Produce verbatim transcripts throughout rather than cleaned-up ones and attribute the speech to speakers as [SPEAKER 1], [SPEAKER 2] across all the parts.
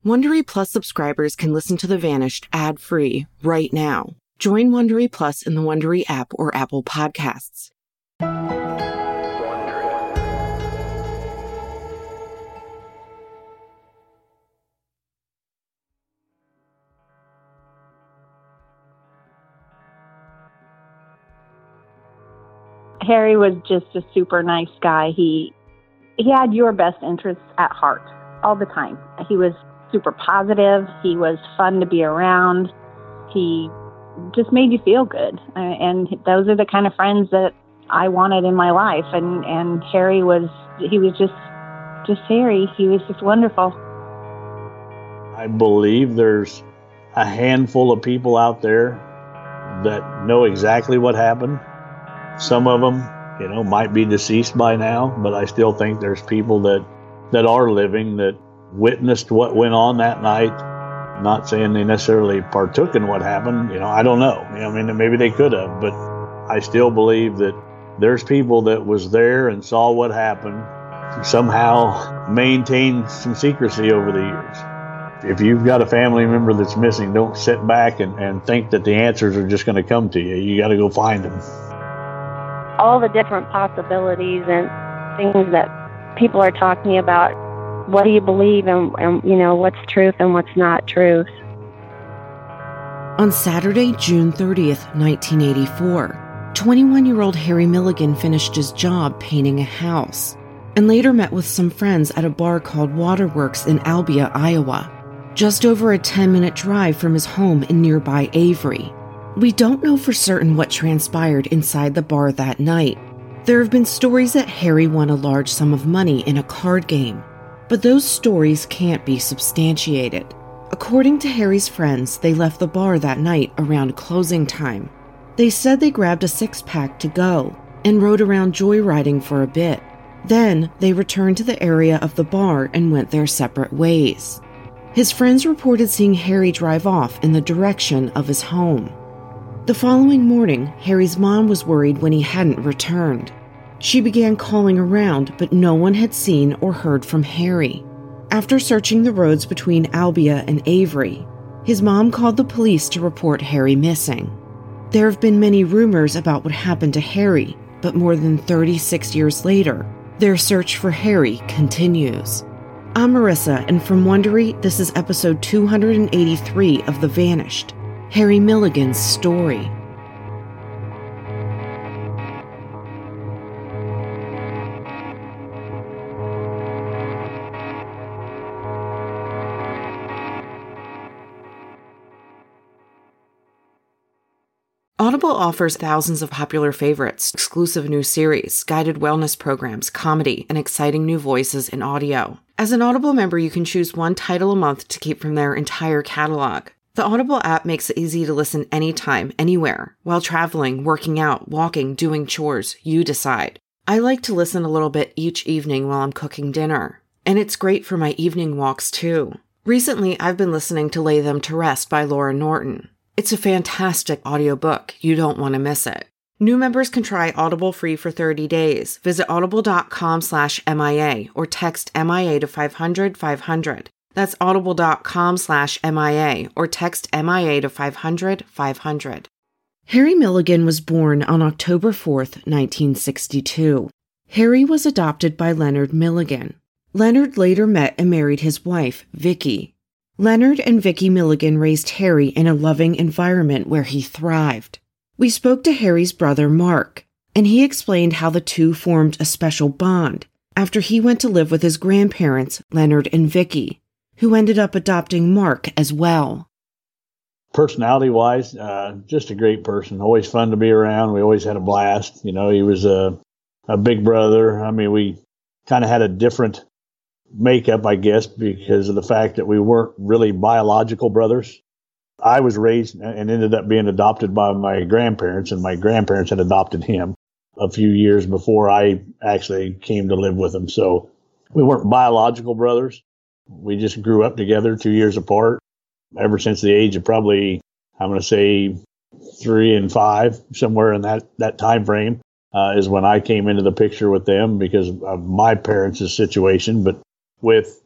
[SPEAKER 1] Wondery Plus subscribers can listen to The Vanished ad-free right now. Join Wondery Plus in the Wondery app or Apple Podcasts.
[SPEAKER 2] Harry was just a super nice guy. He he had your best interests at heart all the time. He was super positive. He was fun to be around. He just made you feel good. And those are the kind of friends that I wanted in my life. And, and Harry was, he was just, just Harry. He was just wonderful.
[SPEAKER 3] I believe there's a handful of people out there that know exactly what happened. Some of them, you know, might be deceased by now, but I still think there's people that, that are living that witnessed what went on that night. Not saying they necessarily partook in what happened. You know, I don't know. I mean, maybe they could have, but I still believe that there's people that was there and saw what happened, somehow maintained some secrecy over the years. If you've got a family member that's missing, don't sit back and, and think that the answers are just going to come to you. You got to go find them.
[SPEAKER 4] All the different possibilities and things that people are talking about. What do you believe, and, and you know, what's truth and what's not truth?
[SPEAKER 1] On Saturday, June thirtieth, nineteen eighty-four, twenty-one-year-old Harry Milligan finished his job painting a house and later met with some friends at a bar called Waterworks in Albia, Iowa, just over a ten-minute drive from his home in nearby Avery. We don't know for certain what transpired inside the bar that night. There have been stories that Harry won a large sum of money in a card game, but those stories can't be substantiated. According to Harry's friends, they left the bar that night around closing time. They said they grabbed a six-pack to go and rode around joyriding for a bit. Then they returned to the area of the bar and went their separate ways. His friends reported seeing Harry drive off in the direction of his home. The following morning, Harry's mom was worried when he hadn't returned. She began calling around, but no one had seen or heard from Harry. After searching the roads between Albia and Avery, his mom called the police to report Harry missing. There have been many rumors about what happened to Harry, but more than thirty-six years later, their search for Harry continues. I'm Marissa, and from Wondery, this is episode two hundred eighty-three of The Vanished, Harry Milligan's story. Audible offers thousands of popular favorites, exclusive new series, guided wellness programs, comedy, and exciting new voices in audio. As an Audible member, you can choose one title a month to keep from their entire catalog. The Audible app makes it easy to listen anytime, anywhere. While traveling, working out, walking, doing chores, you decide. I like to listen a little bit each evening while I'm cooking dinner. And it's great for my evening walks, too. Recently, I've been listening to Lay Them to Rest by Laura Norton. It's a fantastic audiobook. You don't want to miss it. New members can try Audible free for thirty days. Visit audible.com slash MIA or text M I A to five hundred five hundred. That's audible.com slash MIA or text M I A to five hundred five hundred. Harry Milligan was born on October fourth, nineteen sixty-two. Harry was adopted by Leonard Milligan. Leonard later met and married his wife, Vicky. Leonard and Vicky Milligan raised Harry in a loving environment where he thrived. We spoke to Harry's brother, Mark, and he explained how the two formed a special bond after he went to live with his grandparents, Leonard and Vicky, who ended up adopting Mark as well.
[SPEAKER 3] Personality-wise, uh, just a great person. Always fun to be around. We always had a blast. You know, he was a, a big brother. I mean, we kind of had a different makeup, I guess, because of the fact that we weren't really biological brothers. I was raised and ended up being adopted by my grandparents, and my grandparents had adopted him a few years before I actually came to live with them. So we weren't biological brothers. We just grew up together two years apart. Ever since the age of probably, I'm going to say three and five, somewhere in that, that time frame, uh, is when I came into the picture with them because of my parents' situation. But with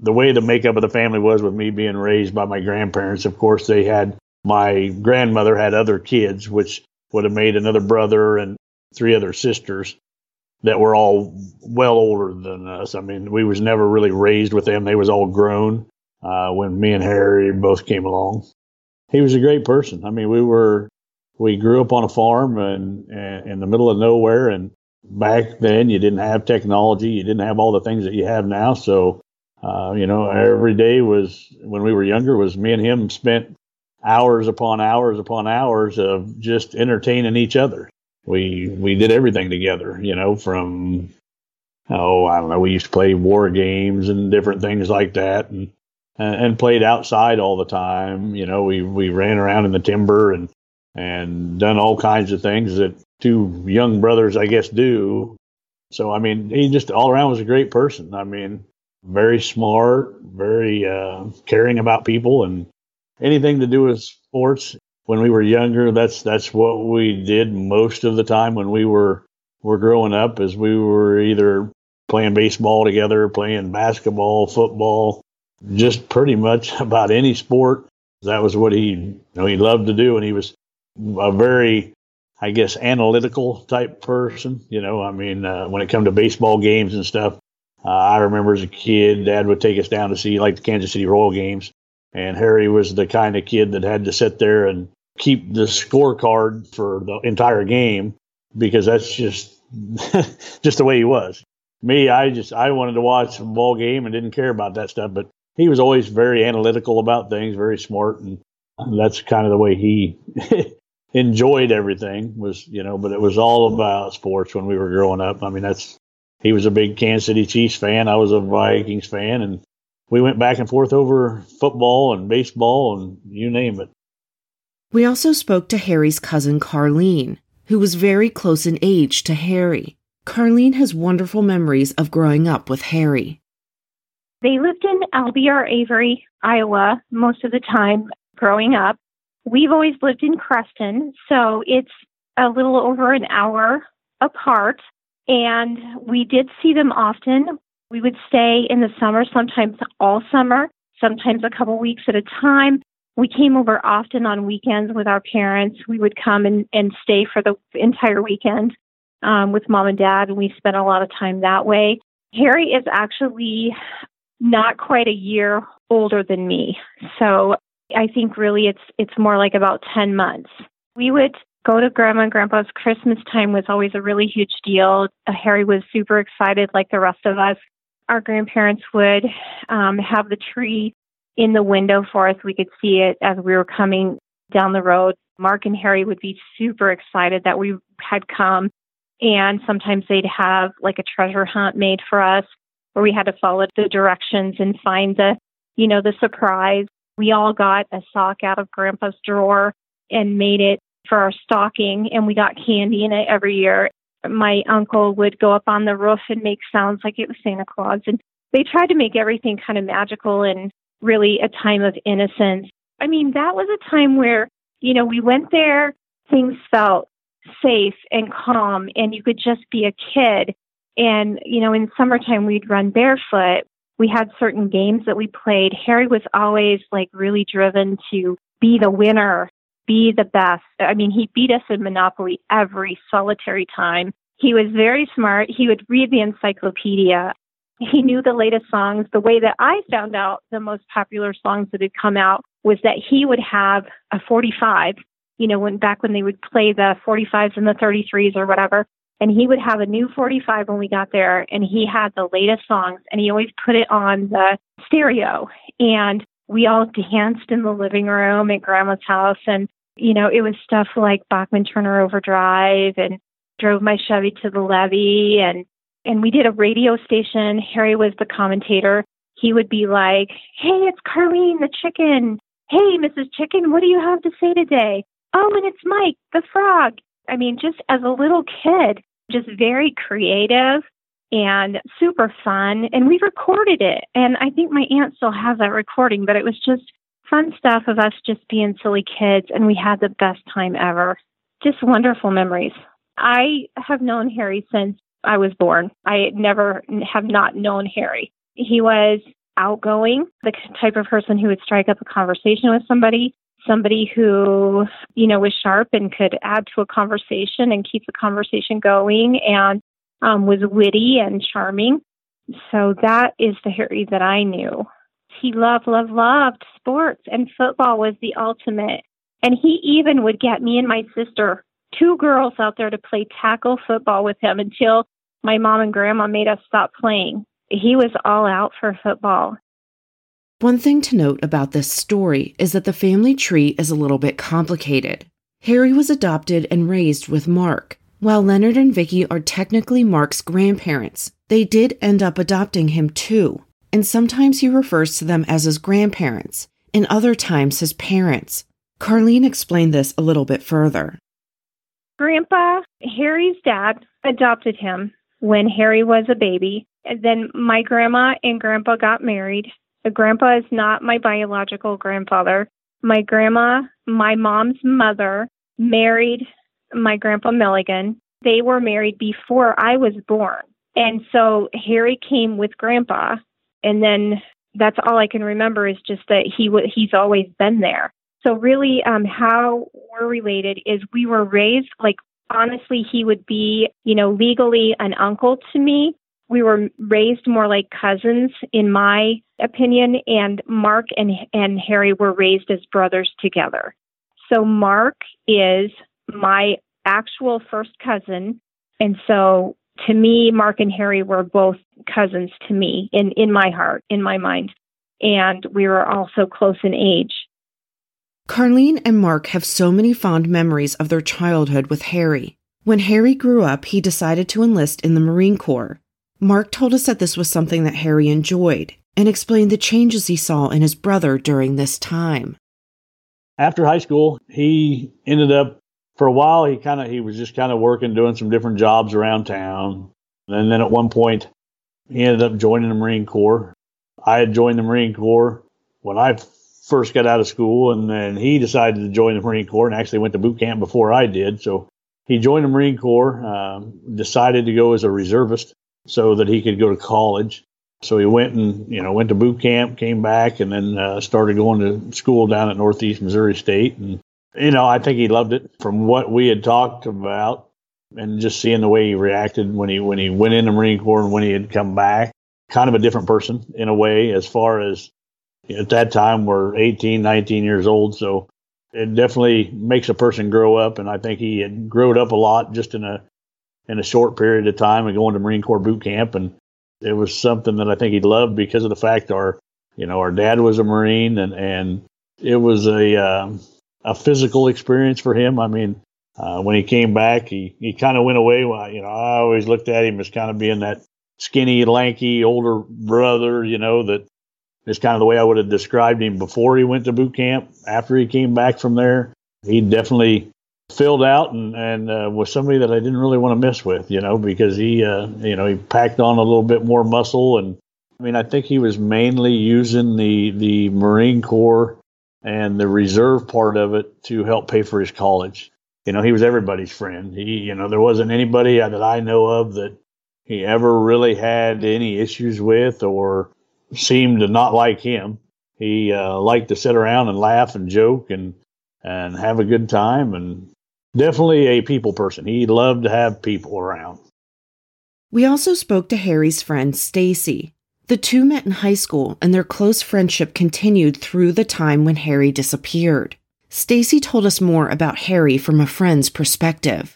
[SPEAKER 3] the way the makeup of the family was with me being raised by my grandparents, of course, they had, my grandmother had other kids, which would have made another brother and three other sisters that were all well older than us. I mean, we was never really raised with them. They was all grown uh, when me and Harry both came along. He was a great person. I mean, we were, we grew up on a farm and, and in the middle of nowhere. And back then you didn't have technology. You didn't have all the things that you have now. So, uh, you know, every day was, when we were younger, was me and him spent hours upon hours upon hours of just entertaining each other. We, we did everything together, you know, from, oh, I don't know, we used to play war games and different things like that. And, and played outside all the time. You know, we, we ran around in the timber and, and done all kinds of things that two young brothers, I guess, do. So, I mean, he just all around was a great person. I mean, very smart, very uh, caring about people, and anything to do with sports. When we were younger, that's that's what we did most of the time when we were, were growing up, is we were either playing baseball together, playing basketball, football, just pretty much about any sport. That was what he, you know, he loved to do. And he was a very, I guess, analytical type person. You know, I mean, uh, when it come to baseball games and stuff, uh, I remember as a kid, Dad would take us down to see like the Kansas City Royal games. And Harry was the kind of kid that had to sit there and keep the scorecard for the entire game, because that's just, just the way he was. Me, I just, I wanted to watch a ball game and didn't care about that stuff. But he was always very analytical about things, very smart, and that's kind of the way he enjoyed everything was, you know, but it was all about sports when we were growing up. I mean, that's, he was a big Kansas City Chiefs fan. I was a Vikings fan, and we went back and forth over football and baseball and you name it.
[SPEAKER 1] We also spoke to Harry's cousin Carlene, who was very close in age to Harry. Carlene has wonderful memories of growing up with Harry.
[SPEAKER 5] They lived in Albee or Avery, Iowa, most of the time growing up. We've always lived in Creston, so it's a little over an hour apart, and we did see them often. We would stay in the summer, sometimes all summer, sometimes a couple weeks at a time. We came over often on weekends with our parents. We would come and, and stay for the entire weekend um, with Mom and Dad, and we spent a lot of time that way. Harry is actually not quite a year older than me. So I think really it's it's more like about ten months. We would go to Grandma and Grandpa's. Christmas time was always a really huge deal. Uh, Harry was super excited like the rest of us. Our grandparents would um, have the tree in the window for us. We could see it as we were coming down the road. Mark and Harry would be super excited that we had come. And sometimes they'd have like a treasure hunt made for us, where we had to follow the directions and find the, you know, the surprise. We all got a sock out of Grandpa's drawer and made it for our stocking, and we got candy in it every year. My uncle would go up on the roof and make sounds like it was Santa Claus. And they tried to make everything kind of magical and really a time of innocence. I mean, that was a time where, you know, we went there, things felt safe and calm, and you could just be a kid. And, you know, in summertime, we'd run barefoot. We had certain games that we played. Harry was always like really driven to be the winner, be the best. I mean, he beat us in Monopoly every solitary time. He was very smart. He would read the encyclopedia. He knew the latest songs. The way that I found out the most popular songs that had come out was that he would have a forty-five, you know, when back when they would play the forty-fives and the thirty-threes or whatever. And he would have a new forty-five when we got there, and he had the latest songs, and he always put it on the stereo. And we all danced in the living room at Grandma's house. And, you know, it was stuff like Bachman Turner Overdrive and Drove My Chevy to the Levee. And, and we did a radio station. Harry was the commentator. He would be like, hey, it's Carlene the chicken. Hey, Missus Chicken, what do you have to say today? Oh, and it's Mike the frog. I mean, just as a little kid, just very creative and super fun. And we recorded it. And I think my aunt still has that recording, but it was just fun stuff of us just being silly kids. And we had the best time ever. Just wonderful memories. I have known Harry since I was born. I never have not known Harry. He was outgoing, the type of person who would strike up a conversation with somebody, somebody who, you know, was sharp and could add to a conversation and keep the conversation going, and um, was witty and charming. So that is the Harry that I knew. He loved, loved, loved sports, and football was the ultimate. And he even would get me and my sister, two girls, out there to play tackle football with him until my mom and grandma made us stop playing. He was all out for football.
[SPEAKER 1] One thing to note about this story is that the family tree is a little bit complicated. Harry was adopted and raised with Mark. While Leonard and Vicky are technically Mark's grandparents, they did end up adopting him too, and sometimes he refers to them as his grandparents, and other times his parents. Carlene explained this a little bit further.
[SPEAKER 5] Grandpa, Harry's dad, adopted him when Harry was a baby, and then my grandma and grandpa got married. The grandpa is not my biological grandfather. My grandma, my mom's mother, married my grandpa Milligan. They were married before I was born. And so Harry came with grandpa. And then that's all I can remember is just that he w- he's always been there. So really um, how we're related is we were raised, like, honestly, he would be, you know, legally an uncle to me. We were raised more like cousins, in my opinion, and Mark and, and Harry were raised as brothers together. So Mark is my actual first cousin, and so to me, Mark and Harry were both cousins to me in, in my heart, in my mind, and we were also close in age.
[SPEAKER 1] Carlene and Mark have so many fond memories of their childhood with Harry. When Harry grew up, he decided to enlist in the Marine Corps. Mark told us that this was something that Harry enjoyed and explained the changes he saw in his brother during this time.
[SPEAKER 3] After high school, he ended up, for a while, he kind of he was just kind of working, doing some different jobs around town. And then at one point, he ended up joining the Marine Corps. I had joined the Marine Corps when I first got out of school, and then he decided to join the Marine Corps and actually went to boot camp before I did. So he joined the Marine Corps, um, decided to go as a reservist so that he could go to college. So he went and, you know, went to boot camp, came back, and then uh, started going to school down at Northeast Missouri State. And, you know, I think he loved it. From what we had talked about and just seeing the way he reacted when he when he went in the Marine Corps and when he had come back, kind of a different person in a way, as far as, you know, at that time we're eighteen, nineteen years old. So it definitely makes a person grow up. And I think he had grown up a lot just in a in a short period of time and going to Marine Corps boot camp. And it was something that I think he loved because of the fact our, you know, our dad was a Marine, and, and it was a, uh, a physical experience for him. I mean, uh, when he came back, he, he kind of went away. Well, you know, I always looked at him as kind of being that skinny, lanky, older brother, you know, that is kind of the way I would have described him before he went to boot camp. After he came back from there, he definitely filled out and, and uh, was somebody that I didn't really want to mess with, you know, because he, uh, you know, he packed on a little bit more muscle. And I mean, I think he was mainly using the, the Marine Corps and the reserve part of it to help pay for his college. You know, he was everybody's friend. He, you know, there wasn't anybody that I know of that he ever really had any issues with or seemed to not like him. He uh, liked to sit around and laugh and joke and, and have a good time, and definitely a people person. He loved to have people around.
[SPEAKER 1] We also spoke to Harry's friend, Stacy. The two met in high school, and their close friendship continued through the time when Harry disappeared. Stacy told us more about Harry from a friend's perspective.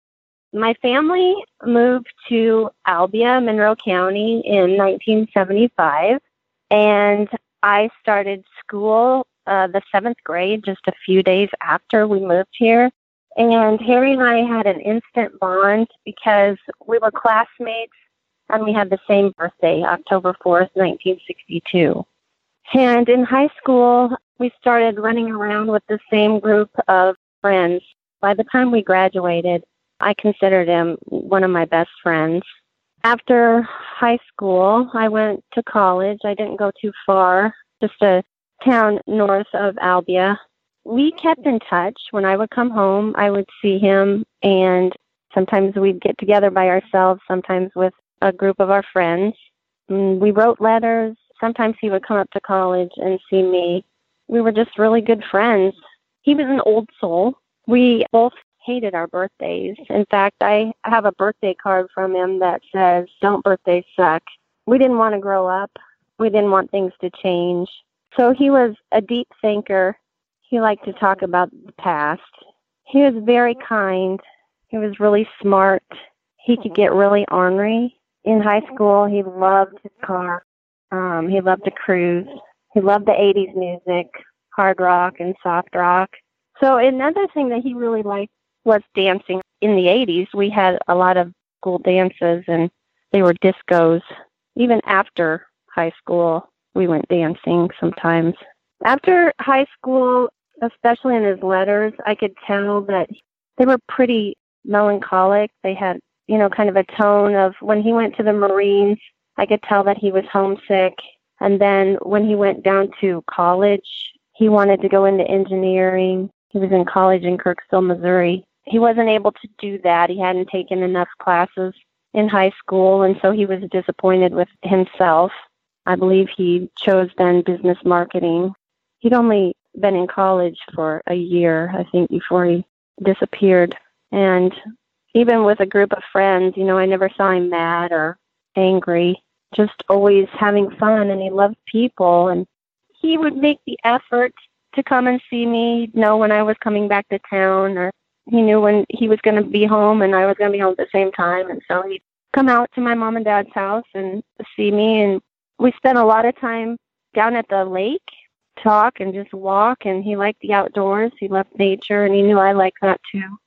[SPEAKER 4] My family moved to Albia, Monroe County in nineteen seventy-five, and I started school uh, the seventh grade just a few days after we moved here. And Harry and I had an instant bond because we were classmates and we had the same birthday, October fourth, nineteen sixty-two. And in high school, we started running around with the same group of friends. By the time we graduated, I considered him one of my best friends. After high school, I went to college. I didn't go too far, just a town north of Albia. We kept in touch. When I would come home, I would see him, and sometimes we'd get together by ourselves, sometimes with a group of our friends. And we wrote letters, sometimes he would come up to college and see me. We were just really good friends. He was an old soul. We both hated our birthdays. In fact, I have a birthday card from him that says, "Don't birthdays suck." We didn't want to grow up. We didn't want things to change. So he was a deep thinker. He liked to talk about the past. He was very kind. He was really smart. He could get really ornery. In high school, he loved his car. Um, he loved to cruise. He loved the eighties music, hard rock and soft rock. So another thing that he really liked was dancing. In the eighties, we had a lot of school dances, and they were discos. Even after high school, we went dancing sometimes. After high school, especially in his letters, I could tell that they were pretty melancholic. They had, you know, kind of a tone of when he went to the Marines, I could tell that he was homesick. And then when he went down to college, he wanted to go into engineering. He was in college in Kirksville, Missouri. He wasn't able to do that. He hadn't taken enough classes in high school, and so he was disappointed with himself. I believe he chose then business marketing. He'd only been in college for a year, I think, before he disappeared. And even with a group of friends, you know, I never saw him mad or angry, just always having fun, and he loved people. And he would make the effort to come and see me. He'd know when I was coming back to town, or he knew when he was going to be home and I was going to be home at the same time. And so he'd come out to my mom and dad's house and see me. And we spent a lot of time down at the lake, talk and just walk. And he liked the outdoors. He loved nature, and he knew I liked that too.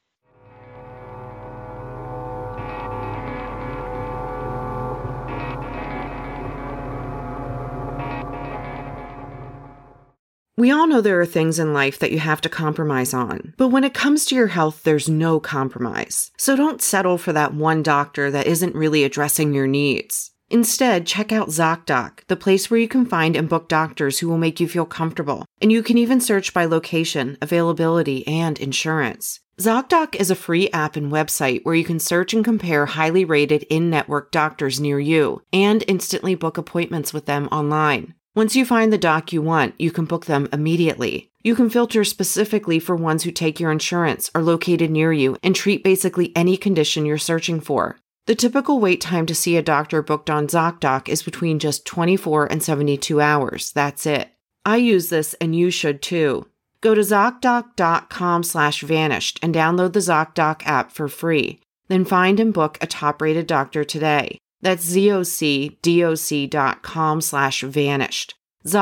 [SPEAKER 1] We all know there are things in life that you have to compromise on, but when it comes to your health, there's no compromise. So don't settle for that one doctor that isn't really addressing your needs. Instead, check out ZocDoc, the place where you can find and book doctors who will make you feel comfortable, and you can even search by location, availability, and insurance. ZocDoc is a free app and website where you can search and compare highly rated in-network doctors near you, and instantly book appointments with them online. Once you find the doc you want, you can book them immediately. You can filter specifically for ones who take your insurance, are located near you, and treat basically any condition you're searching for. The typical wait time to see a doctor booked on ZocDoc is between just twenty-four and seventy-two hours. That's it. I use this, and you should too. Go to ZocDoc.com slash vanished and download the ZocDoc app for free. Then find and book a top-rated doctor today. That's ZocDoc dot com slash vanished.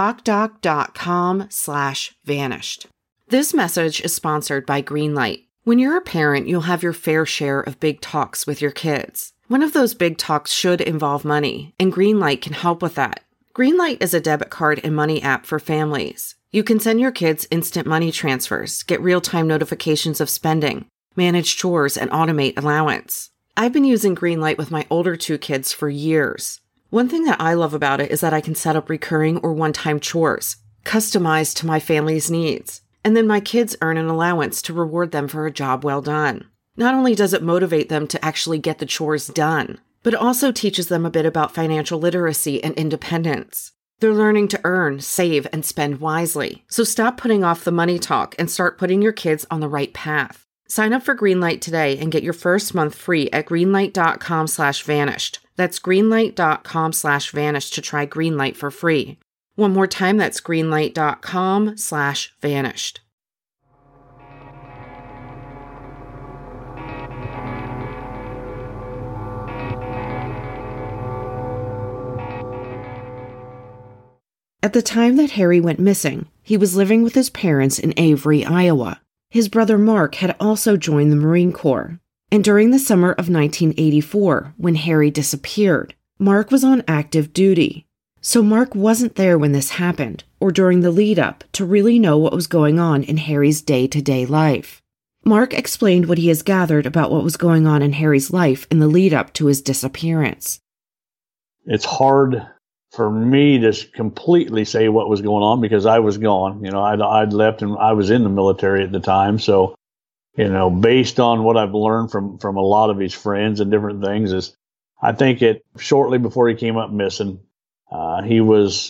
[SPEAKER 1] ZocDoc.com slash vanished. This message is sponsored by Greenlight. When you're a parent, you'll have your fair share of big talks with your kids. One of those big talks should involve money, and Greenlight can help with that. Greenlight is a debit card and money app for families. You can send your kids instant money transfers, get real-time notifications of spending, manage chores, and automate allowance. I've been using Greenlight with my older two kids for years. One thing that I love about it is that I can set up recurring or one-time chores, customized to my family's needs. And then my kids earn an allowance to reward them for a job well done. Not only does it motivate them to actually get the chores done, but it also teaches them a bit about financial literacy and independence. They're learning to earn, save, and spend wisely. So stop putting off the money talk and start putting your kids on the right path. Sign up for Greenlight today and get your first month free at greenlight.com slash vanished. That's greenlight.com slash vanished to try Greenlight for free. One more time, that's greenlight.com slash vanished. At the time that Harry went missing, he was living with his parents in Avery, Iowa. His brother Mark had also joined the Marine Corps. And during the summer of nineteen eighty-four, when Harry disappeared, Mark was on active duty. So Mark wasn't there when this happened, or during the lead-up, to really know what was going on in Harry's day-to-day life. Mark explained what he has gathered about what was going on in Harry's life in the lead-up to his disappearance.
[SPEAKER 3] It's hard for me to completely say what was going on because I was gone. You know, I'd, I'd left and I was in the military at the time. So, you know, based on what I've learned from, from a lot of his friends and different things is I think it shortly before he came up missing, uh, he was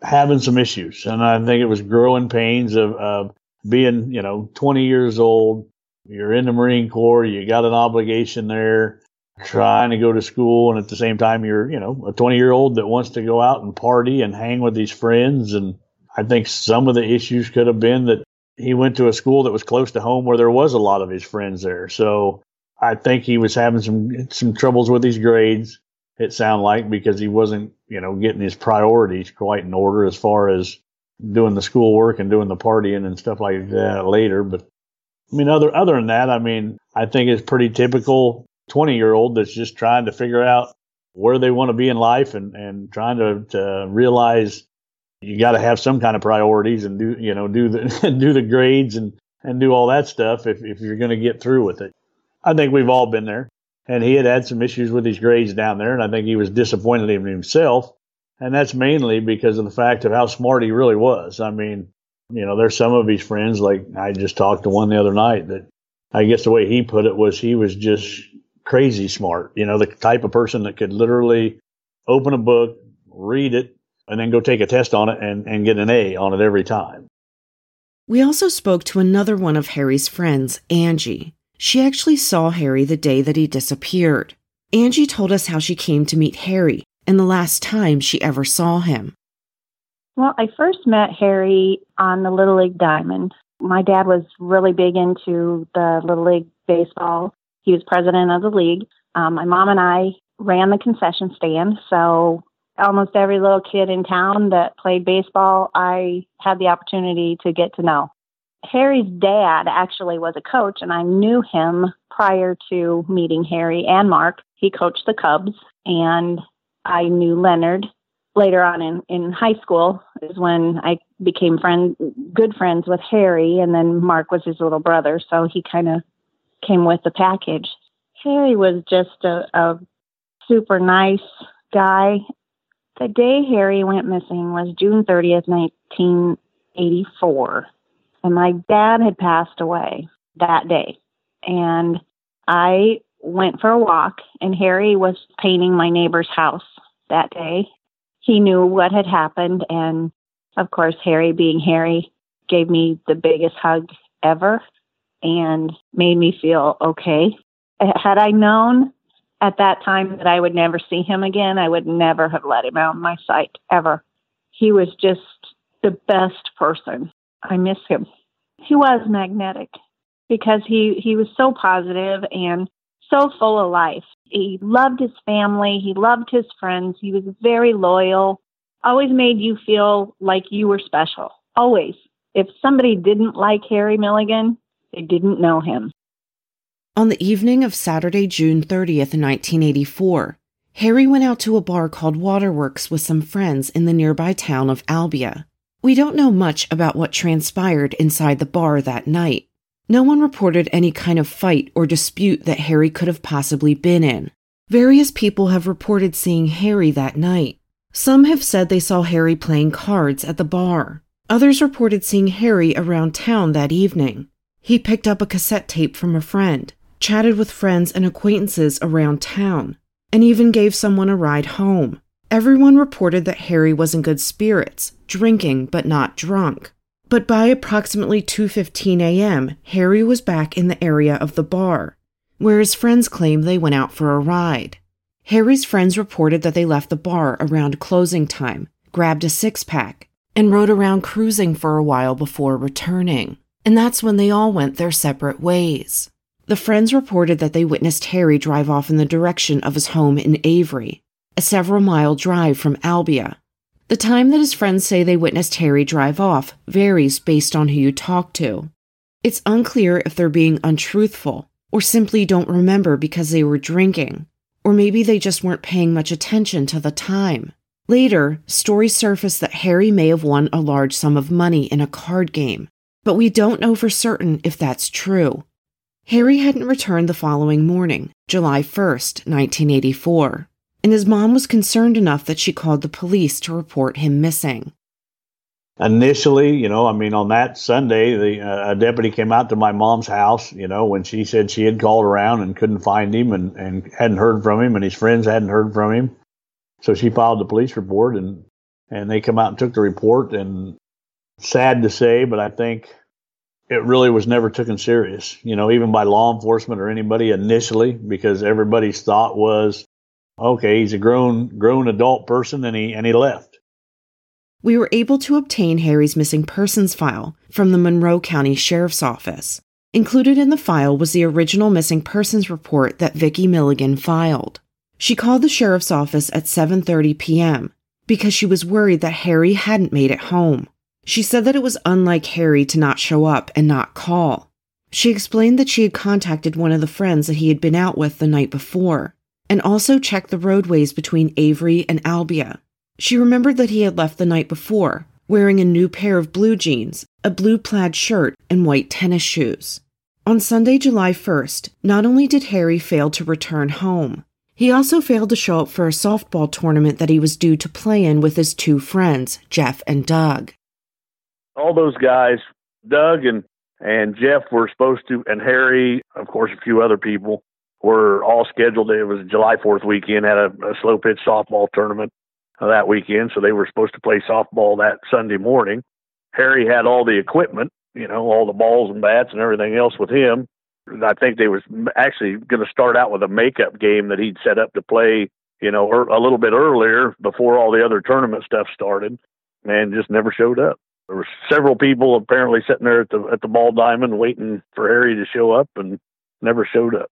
[SPEAKER 3] having some issues. And I think it was growing pains of, of being, you know, twenty years old. You're in the Marine Corps. You got an obligation there, trying to go to school. And at the same time, you're, you know, a twenty year old that wants to go out and party and hang with these friends. And I think some of the issues could have been that he went to a school that was close to home where there was a lot of his friends there. So I think he was having some, some troubles with his grades. It sounded like, because he wasn't, you know, getting his priorities quite in order as far as doing the schoolwork and doing the partying and stuff like that later. But I mean, other, other than that, I mean, I think it's pretty typical twenty year old that's just trying to figure out where they want to be in life and, and trying to, to realize you got to have some kind of priorities and do, you know, do the, do the grades and, and do all that stuff if, if you're going to get through with it. I think we've all been there. And he had had some issues with his grades down there, and I think he was disappointed in himself. And that's mainly because of the fact of how smart he really was. I mean, you know, there's some of his friends, like I just talked to one the other night, that I guess the way he put it was he was just crazy smart. You know, the type of person that could literally open a book, read it, and then go take a test on it and, and get an A on it every time.
[SPEAKER 1] We also spoke to another one of Harry's friends, Angie. She actually saw Harry the day that he disappeared. Angie told us how she came to meet Harry and the last time she ever saw him.
[SPEAKER 2] Well, I first met Harry on the Little League Diamond. My dad was really big into the Little League baseball. He was president of the league. Um, my mom and I ran the concession stand, so almost every little kid in town that played baseball, I had the opportunity to get to know. Harry's dad actually was a coach, and I knew him prior to meeting Harry and Mark. He coached the Cubs, and I knew Leonard. Later on in, in high school is when I became friend, good friends with Harry, and then Mark was his little brother, so he kind of came with the package. Harry was just a, a super nice guy. The day Harry went missing was June thirtieth, nineteen eighty-four. And my dad had passed away that day. And I went for a walk, and Harry was painting my neighbor's house that day. He knew what had happened. And of course, Harry, being Harry, gave me the biggest hug ever and made me feel okay. Had I known at that time that I would never see him again, I would never have let him out of my sight, ever. He was just the best person. I miss him. He was magnetic because he, he was so positive and so full of life. He loved his family. He loved his friends. He was very loyal, always made you feel like you were special. Always. If somebody didn't like Harry Milligan, they didn't know him.
[SPEAKER 1] On the evening of Saturday, June thirtieth, nineteen eighty-four, Harry went out to a bar called Waterworks with some friends in the nearby town of Albia. We don't know much about what transpired inside the bar that night. No one reported any kind of fight or dispute that Harry could have possibly been in. Various people have reported seeing Harry that night. Some have said they saw Harry playing cards at the bar. Others reported seeing Harry around town that evening. He picked up a cassette tape from a friend, chatted with friends and acquaintances around town, and even gave someone a ride home. Everyone reported that Harry was in good spirits, drinking but not drunk. But by approximately two fifteen a.m., Harry was back in the area of the bar, where his friends claimed they went out for a ride. Harry's friends reported that they left the bar around closing time, grabbed a six-pack, and rode around cruising for a while before returning. And that's when they all went their separate ways. The friends reported that they witnessed Harry drive off in the direction of his home in Avery, a several-mile drive from Albia. The time that his friends say they witnessed Harry drive off varies based on who you talk to. It's unclear if they're being untruthful, or simply don't remember because they were drinking, or maybe they just weren't paying much attention to the time. Later, stories surfaced that Harry may have won a large sum of money in a card game, but we don't know for certain if that's true. Harry hadn't returned the following morning, July first, nineteen eighty-four. And his mom was concerned enough that she called the police to report him missing.
[SPEAKER 3] Initially, you know, I mean, on that Sunday, the uh, a deputy came out to my mom's house, you know, when she said she had called around and couldn't find him and, and hadn't heard from him, and his friends hadn't heard from him. So she filed the police report, and and they come out and took the report. And sad to say, but I think it really was never taken serious, you know, even by law enforcement or anybody initially, because everybody's thought was, okay, he's a grown grown adult person, and he and he left.
[SPEAKER 1] We were able to obtain Harry's missing persons file from the Monroe County Sheriff's Office. Included in the file was the original missing persons report that Vicki Milligan filed. She called the sheriff's office at seven thirty p.m. because she was worried that Harry hadn't made it home. She said that it was unlike Harry to not show up and not call. She explained that she had contacted one of the friends that he had been out with the night before, and also checked the roadways between Avery and Albia. She remembered that he had left the night before, wearing a new pair of blue jeans, a blue plaid shirt, and white tennis shoes. On Sunday, July first, not only did Harry fail to return home, he also failed to show up for a softball tournament that he was due to play in with his two friends, Jeff and Doug.
[SPEAKER 6] All those guys, Doug and, and Jeff were supposed to, and Harry, of course, a few other people, were all scheduled. It was July fourth weekend, had a, a slow pitch softball tournament that weekend, so they were supposed to play softball that Sunday morning. Harry had all the equipment, you know, all the balls and bats and everything else with him. I think they was actually going to start out with a makeup game that he'd set up to play, you know, er, a little bit earlier before all the other tournament stuff started, and just never showed up. There were several people apparently sitting there at the at the Ball Diamond waiting for Harry to show up, and never showed up.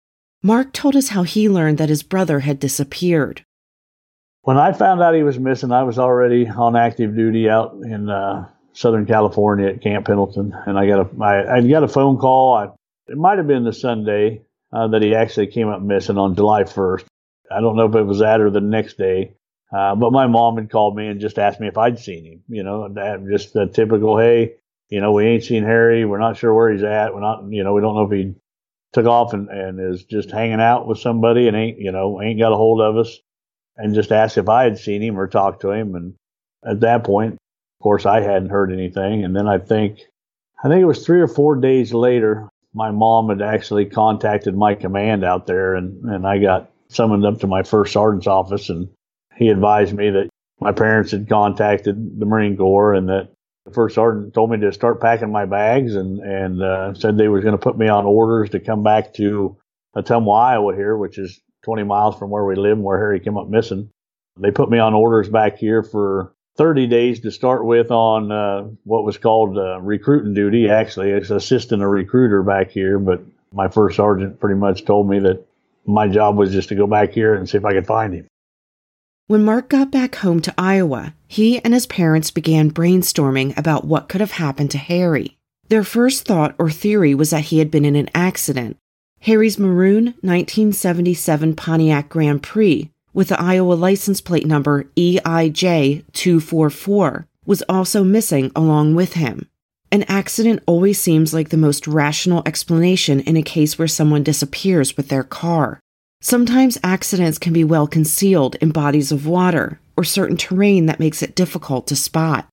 [SPEAKER 1] Mark told us how he learned that his brother had disappeared.
[SPEAKER 3] When I found out he was missing, I was already on active duty out in uh, Southern California at Camp Pendleton, and I got a I, I got a phone call. I, it might have been the Sunday uh, that he actually came up missing on July first. I don't know if it was that or the next day. Uh, but my mom had called me and just asked me if I'd seen him, you know, that just the typical, hey, you know, we ain't seen Harry. We're not sure where he's at. We're not, you know, we don't know if he took off and, and is just hanging out with somebody and ain't, you know, ain't got a hold of us, and just asked if I had seen him or talked to him. And at that point, of course, I hadn't heard anything. And then I think, I think it was three or four days later, my mom had actually contacted my command out there, and, and I got summoned up to my first sergeant's office, and he advised me that my parents had contacted the Marine Corps, and that the first sergeant told me to start packing my bags, and, and uh, said they was going to put me on orders to come back to Ottumwa, Iowa here, which is twenty miles from where we live and where Harry came up missing. They put me on orders back here for thirty days to start with on uh, what was called uh, recruiting duty. Actually, it's assisting a recruiter back here, but my first sergeant pretty much told me that my job was just to go back here and see if I could find him.
[SPEAKER 1] When Mark got back home to Iowa, he and his parents began brainstorming about what could have happened to Harry. Their first thought or theory was that he had been in an accident. Harry's maroon nineteen seventy-seven Pontiac Grand Prix, with the Iowa license plate number E I J two forty-four, was also missing along with him. An accident always seems like the most rational explanation in a case where someone disappears with their car. Sometimes accidents can be well concealed in bodies of water or certain terrain that makes it difficult to spot.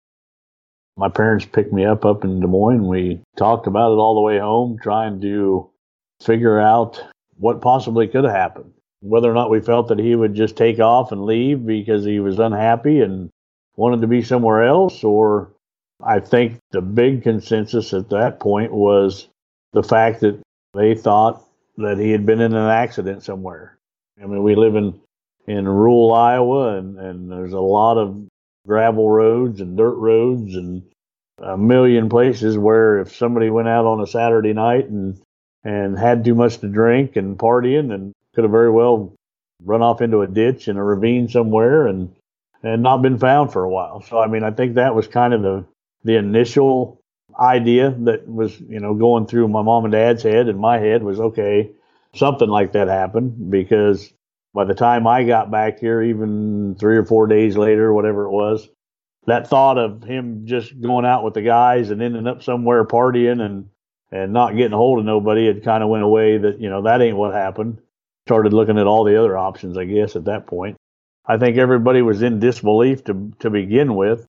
[SPEAKER 3] My parents picked me up up in Des Moines. We talked about it all the way home, trying to figure out what possibly could have happened. Whether or not we felt that he would just take off and leave because he was unhappy and wanted to be somewhere else, or I think the big consensus at that point was the fact that they thought that he had been in an accident somewhere. I mean, we live in, in rural Iowa, and, and there's a lot of gravel roads and dirt roads and a million places where if somebody went out on a Saturday night and, and had too much to drink and partying, and could have very well run off into a ditch in a ravine somewhere and, and not been found for a while. So, I mean, I think that was kind of the, the initial idea that was, you know, going through my mom and dad's head and my head was, okay, something like that happened, because by the time I got back here, even three or four days later, whatever it was, that thought of him just going out with the guys and ending up somewhere partying and, and not getting a hold of nobody had kind of went away. That, you know, that ain't what happened. Started looking at all the other options, I guess, at that point. I think everybody was in disbelief to to begin with.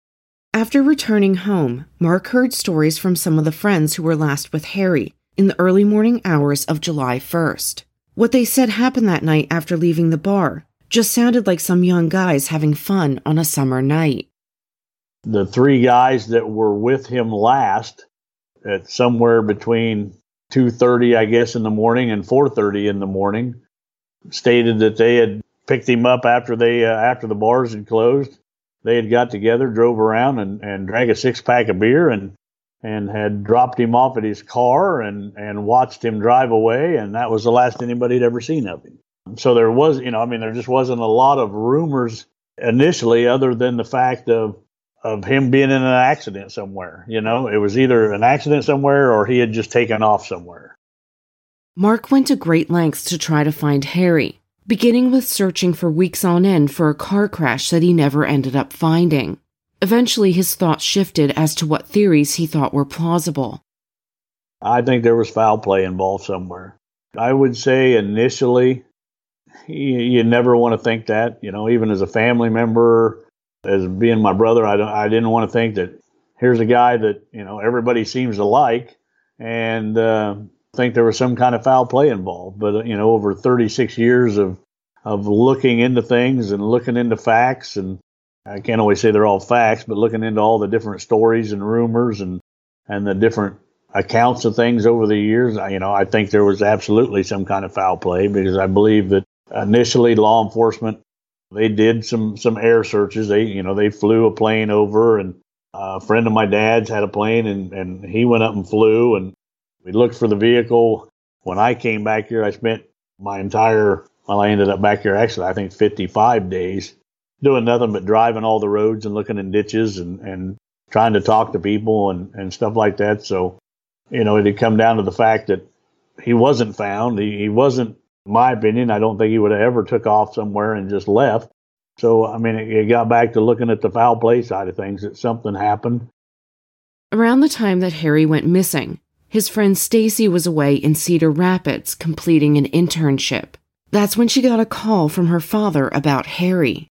[SPEAKER 1] After returning home, Mark heard stories from some of the friends who were last with Harry in the early morning hours of July first. What they said happened that night after leaving the bar Just sounded like some young guys having fun on a summer night.
[SPEAKER 3] The three guys that were with him last, at somewhere between two thirty, I guess, in the morning and four thirty in the morning, stated that they had picked him up after they uh, after the bars had closed. They had got together, drove around, and, and drank a six pack of beer, and and had dropped him off at his car and, and watched him drive away, and that was the last anybody had ever seen of him. So there was, you know, I mean, there just wasn't a lot of rumors initially, other than the fact of of him being in an accident somewhere. You know, it was either an accident somewhere or he had just taken off somewhere.
[SPEAKER 1] Mark went to great lengths to try to find Harry, beginning with searching for weeks on end for a car crash that he never ended up finding. Eventually, his thoughts shifted as to what theories he thought were plausible.
[SPEAKER 3] I think there was foul play involved somewhere. I would say initially, you, you never want to think that. You know, even as a family member, as being my brother, I, don't, I didn't want to think that here's a guy that, you know, everybody seems to like, and uh, think there was some kind of foul play involved. But, you know, over thirty-six years of, of looking into things and looking into facts, and I can't always say they're all facts, but looking into all the different stories and rumors and, and the different accounts of things over the years, I, you know, I think there was absolutely some kind of foul play, because I believe that initially law enforcement, they did some, some air searches. They, you know, they flew a plane over, and a friend of my dad's had a plane, and, and he went up and flew, and we looked for the vehicle. When I came back here, I spent my entire, well, I ended up back here actually, I think fifty-five days, doing nothing but driving all the roads and looking in ditches and, and trying to talk to people and, and stuff like that. So, you know, it had come down to the fact that he wasn't found. He, he wasn't, in my opinion, I don't think he would have ever took off somewhere and just left. So, I mean, it, it got back to looking at the foul play side of things, that something happened.
[SPEAKER 1] Around the time that Harry went missing, his friend Stacy was away in Cedar Rapids completing an internship. That's when she got a call from her father about Harry.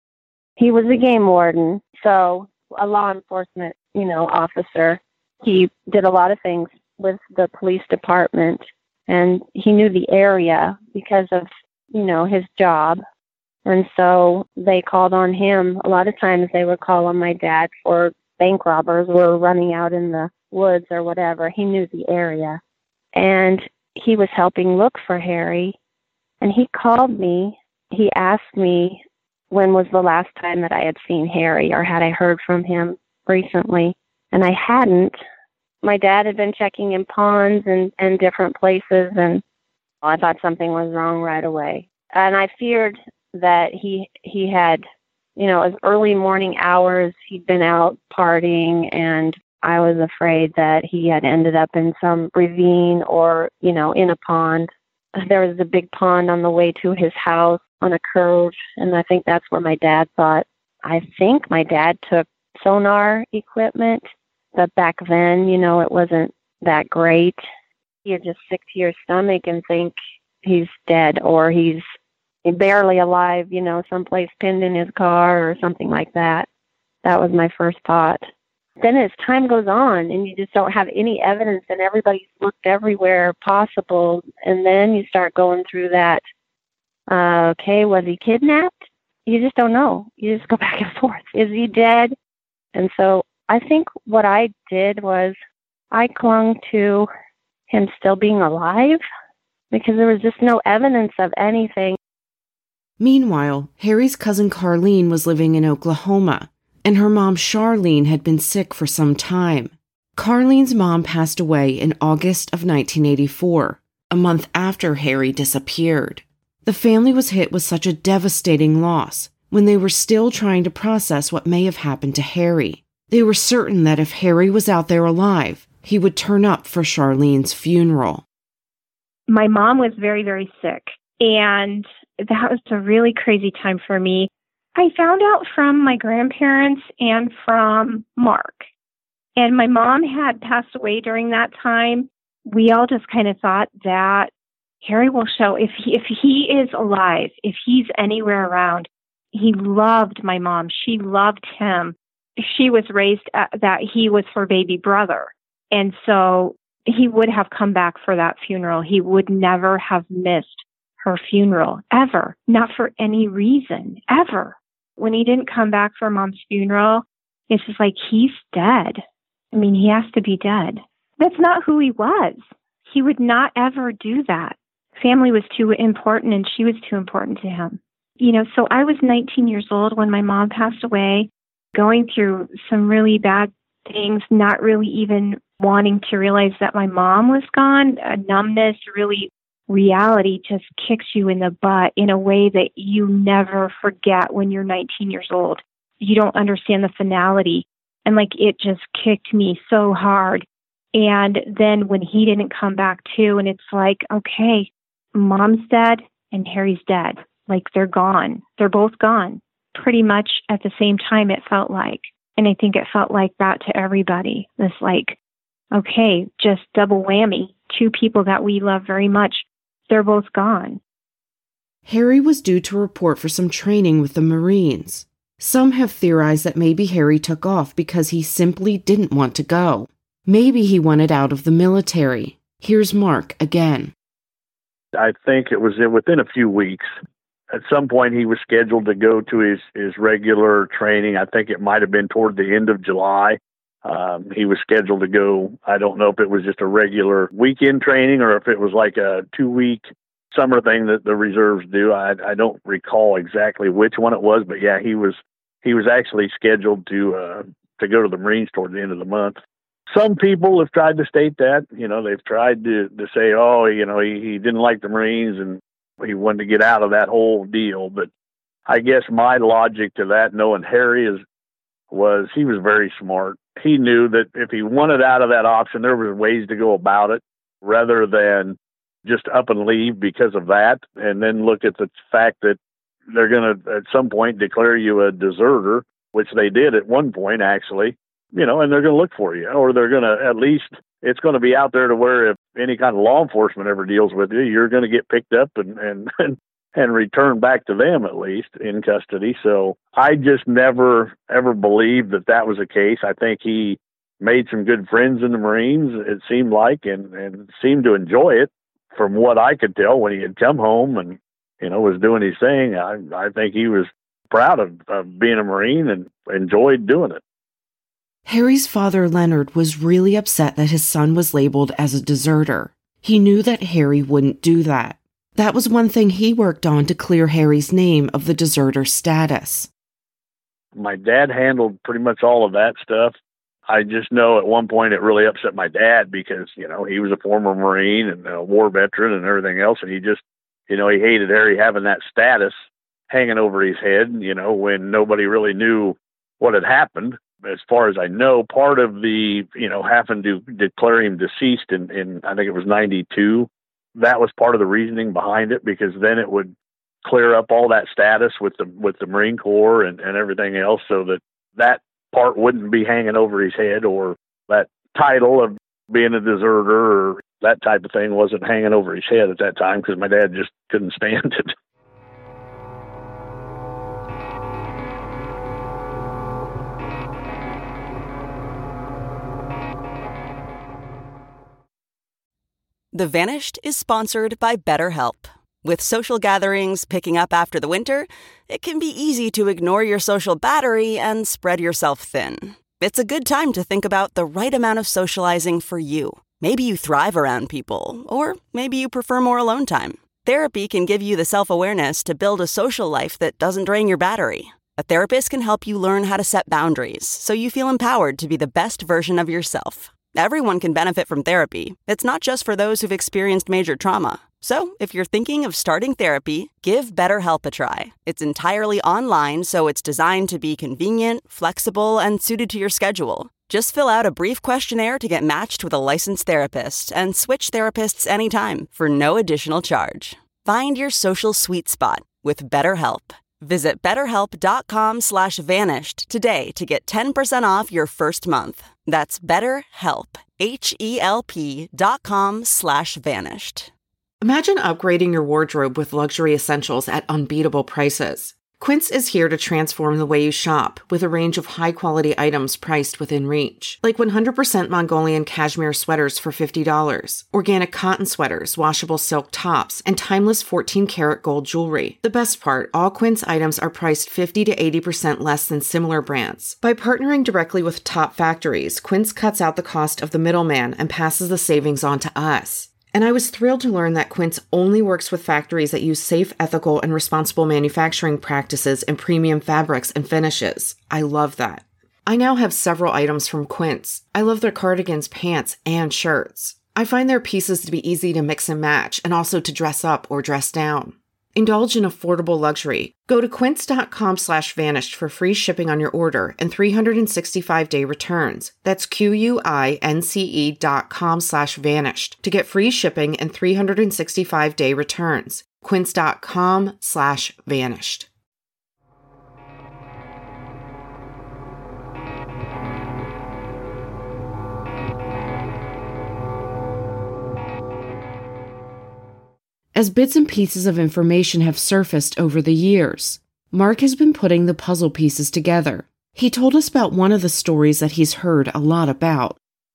[SPEAKER 4] He was a game warden, so a law enforcement, you know, officer. He did a lot of things with the police department, and he knew the area because of, you know, his job. And so they called on him. A lot of times they would call on my dad for bank robbers who were running out in the woods or whatever. He knew the area. And he was helping look for Harry. And he called me. He asked me when was the last time that I had seen Harry, or had I heard from him recently. And I hadn't. My dad had been checking in ponds and, and different places, and I thought something was wrong right away. And I feared that he he had, you know, it was early morning hours. He'd been out partying, and I was afraid that he had ended up in some ravine or, you know, in a pond. There was a big pond on the way to his house on a curve, and I think that's where my dad thought. I think my dad took sonar equipment, but back then, you know, it wasn't that great. You're just sick to your stomach and think he's dead, or he's barely alive, you know, someplace pinned in his car or something like that. That was my first thought. Then as time goes on and you just don't have any evidence, and everybody's looked everywhere possible, and then you start going through that, uh, okay, was he kidnapped? You just don't know. You just go back and forth. Is he dead? And so I think what I did was I clung to him still being alive, because there was just no evidence of anything.
[SPEAKER 1] Meanwhile, Harry's cousin Carlene was living in Oklahoma, and her mom Charlene had been sick for some time. Carlene's mom passed away in August of nineteen eighty-four, a month after Harry disappeared. The family was hit with such a devastating loss when they were still trying to process what may have happened to Harry. They were certain that if Harry was out there alive, he would turn up for Charlene's funeral.
[SPEAKER 5] My mom was very, very sick, and that was a really crazy time for me. I found out from my grandparents and from Mark, and my mom had passed away during that time. We all just kind of thought that Harry will show if he, if he is alive, if he's anywhere around. He loved my mom. She loved him. She was raised uh, that he was her baby brother. And so he would have come back for that funeral. He would never have missed her funeral, ever. Not for any reason, ever. When he didn't come back for Mom's funeral, it's just like, he's dead. I mean, he has to be dead. That's not who he was. He would not ever do that. Family was too important, and she was too important to him. You know, so I was nineteen years old when my mom passed away, going through some really bad things, not really even wanting to realize that my mom was gone. A numbness, really, reality just kicks you in the butt in a way that you never forget when you're nineteen years old. You don't understand the finality. And like, it just kicked me so hard. And then when he didn't come back too, and it's like, okay, Mom's dead and Harry's dead. Like, they're gone. They're both gone. Pretty much at the same time, it felt like. And I think it felt like that to everybody. This like, okay, just double whammy. Two people that we love very much, they're both gone.
[SPEAKER 1] Harry was due to report for some training with the Marines. Some have theorized that maybe Harry took off because he simply didn't want to go. Maybe he wanted out of the military. Here's Mark again.
[SPEAKER 6] I think it was within a few weeks. At some point, he was scheduled to go to his, his regular training. I think it might have been toward the end of July. Um, he was scheduled to go. I don't know if it was just a regular weekend training or if it was like a two-week summer thing that the reserves do. I, I don't recall exactly which one it was, but yeah, he was he was actually scheduled to uh, to go to the Marines toward the end of the month. Some people have tried to state that. You know, they've tried to, to say, oh, you know, he, he didn't like the Marines and he wanted to get out of that whole deal. But I guess my logic to that, knowing Harry, is was he was very smart. He knew that if he wanted out of that option, there was ways to go about it rather than just up and leave because of that. And then look at the fact that they're going to, at some point, declare you a deserter, which they did at one point, actually, you know, and they're going to look for you, or they're going to, at least it's going to be out there to where if any kind of law enforcement ever deals with you, you're going to get picked up and, and, and, and returned back to them, at least in custody. So I just never, ever believed that that was the case. I think he made some good friends in the Marines, it seemed like, and, and seemed to enjoy it from what I could tell when he had come home and, you know, was doing his thing. I, I think he was proud of, of being a Marine and enjoyed doing it.
[SPEAKER 1] Harry's father, Leonard, was really upset that his son was labeled as a deserter. He knew that Harry wouldn't do that. That was one thing he worked on to clear Harry's name of the deserter status.
[SPEAKER 6] My dad handled pretty much all of that stuff. I just know at one point it really upset my dad because, you know, he was a former Marine and a war veteran and everything else. And he just, you know, he hated Harry having that status hanging over his head, you know, when nobody really knew what had happened. As far as I know, part of the, you know, having to declare him deceased in, in I think it was ninety-two, that was part of the reasoning behind it, because then it would clear up all that status with the with the Marine Corps and, and everything else, so that that part wouldn't be hanging over his head, or that title of being a deserter or that type of thing wasn't hanging over his head at that time, because my dad just couldn't stand it.
[SPEAKER 7] The Vanished is sponsored by BetterHelp. With social gatherings picking up after the winter, it can be easy to ignore your social battery and spread yourself thin. It's a good time to think about the right amount of socializing for you. Maybe you thrive around people, or maybe you prefer more alone time. Therapy can give you the self-awareness to build a social life that doesn't drain your battery. A therapist can help you learn how to set boundaries so you feel empowered to be the best version of yourself. Everyone can benefit from therapy. It's not just for those who've experienced major trauma. So, if you're thinking of starting therapy, give BetterHelp a try. It's entirely online, so it's designed to be convenient, flexible, and suited to your schedule. Just fill out a brief questionnaire to get matched with a licensed therapist and switch therapists anytime for no additional charge. Find your social sweet spot with BetterHelp. Visit betterhelp.com slash vanished today to get ten percent off your first month. That's BetterHelp, H-E-L-P dot com slash vanished.
[SPEAKER 1] Imagine upgrading your wardrobe with luxury essentials at unbeatable prices. Quince is here to transform the way you shop with a range of high-quality items priced within reach. Like one hundred percent Mongolian cashmere sweaters for fifty dollars, organic cotton sweaters, washable silk tops, and timeless fourteen karat gold jewelry. The best part, all Quince items are priced fifty to eighty percent less than similar brands. By partnering directly with top factories, Quince cuts out the cost of the middleman and passes the savings on to us. And I was thrilled to learn that Quince only works with factories that use safe, ethical, and responsible manufacturing practices and premium fabrics and finishes. I love that. I now have several items from Quince. I love their cardigans, pants, and shirts. I find their pieces to be easy to mix and match and also to dress up or dress down. Indulge in affordable luxury. Go to quince.com slash vanished for free shipping on your order and three hundred sixty-five day returns. That's Q-U-I-N-C-E dot com slash vanished to get free shipping and three hundred sixty-five day returns. Quince.com slash vanished. As bits and pieces of information have surfaced over the years, Mark has been putting the puzzle pieces together. He told us about one of the stories that he's heard a lot about.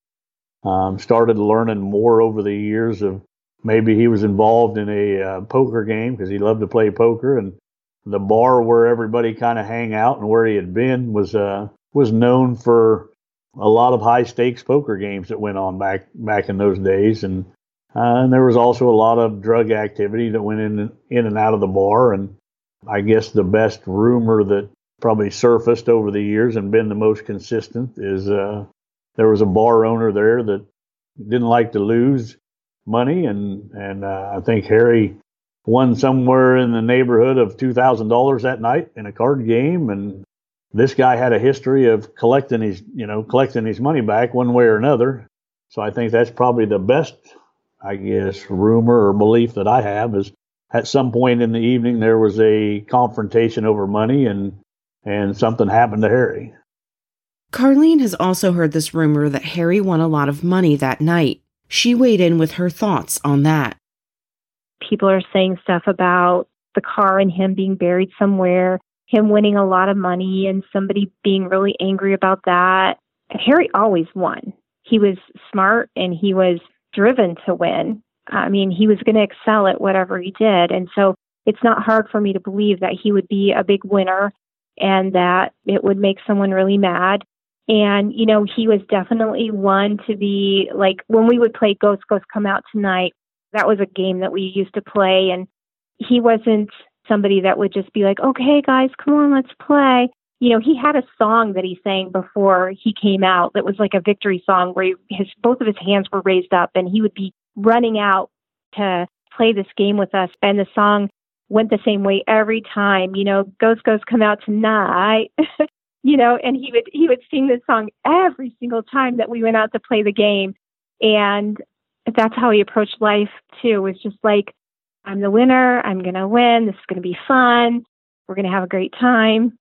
[SPEAKER 3] Um, started learning more over the years of maybe he was involved in a uh, poker game because he loved to play poker, and the bar where everybody kind of hang out and where he had been was uh, was known for a lot of high stakes poker games that went on back back in those days, and Uh, and there was also a lot of drug activity that went in in and out of the bar. And I guess the best rumor that probably surfaced over the years and been the most consistent is uh, there was a bar owner there that didn't like to lose money. And, and uh, I think Harry won somewhere in the neighborhood of two thousand dollars that night in a card game. And this guy had a history of collecting his, you know, collecting his money back one way or another. So I think that's probably the best, I guess, rumor or belief that I have is at some point in the evening there was a confrontation over money and and something happened to Harry.
[SPEAKER 1] Carlene has also heard this rumor that Harry won a lot of money that night. She weighed in with her thoughts on that.
[SPEAKER 5] People are saying stuff about the car and him being buried somewhere, him winning a lot of money and somebody being really angry about that. Harry always won. He was smart and he was driven to win. I mean, he was going to excel at whatever he did. And so it's not hard for me to believe that he would be a big winner and that it would make someone really mad. And, you know, he was definitely one to be like, when we would play Ghost Ghost Come Out Tonight, that was a game that we used to play. And he wasn't somebody that would just be like, okay, guys, come on, let's play. You know, he had a song that he sang before he came out that was like a victory song where he, his both of his hands were raised up and he would be running out to play this game with us. And the song went the same way every time, you know, Ghost Ghost Come Out Tonight, you know, and he would he would sing this song every single time that we went out to play the game. And that's how he approached life too, was just like, I'm the winner, I'm going to win, this is going to be fun, we're going to have a great time.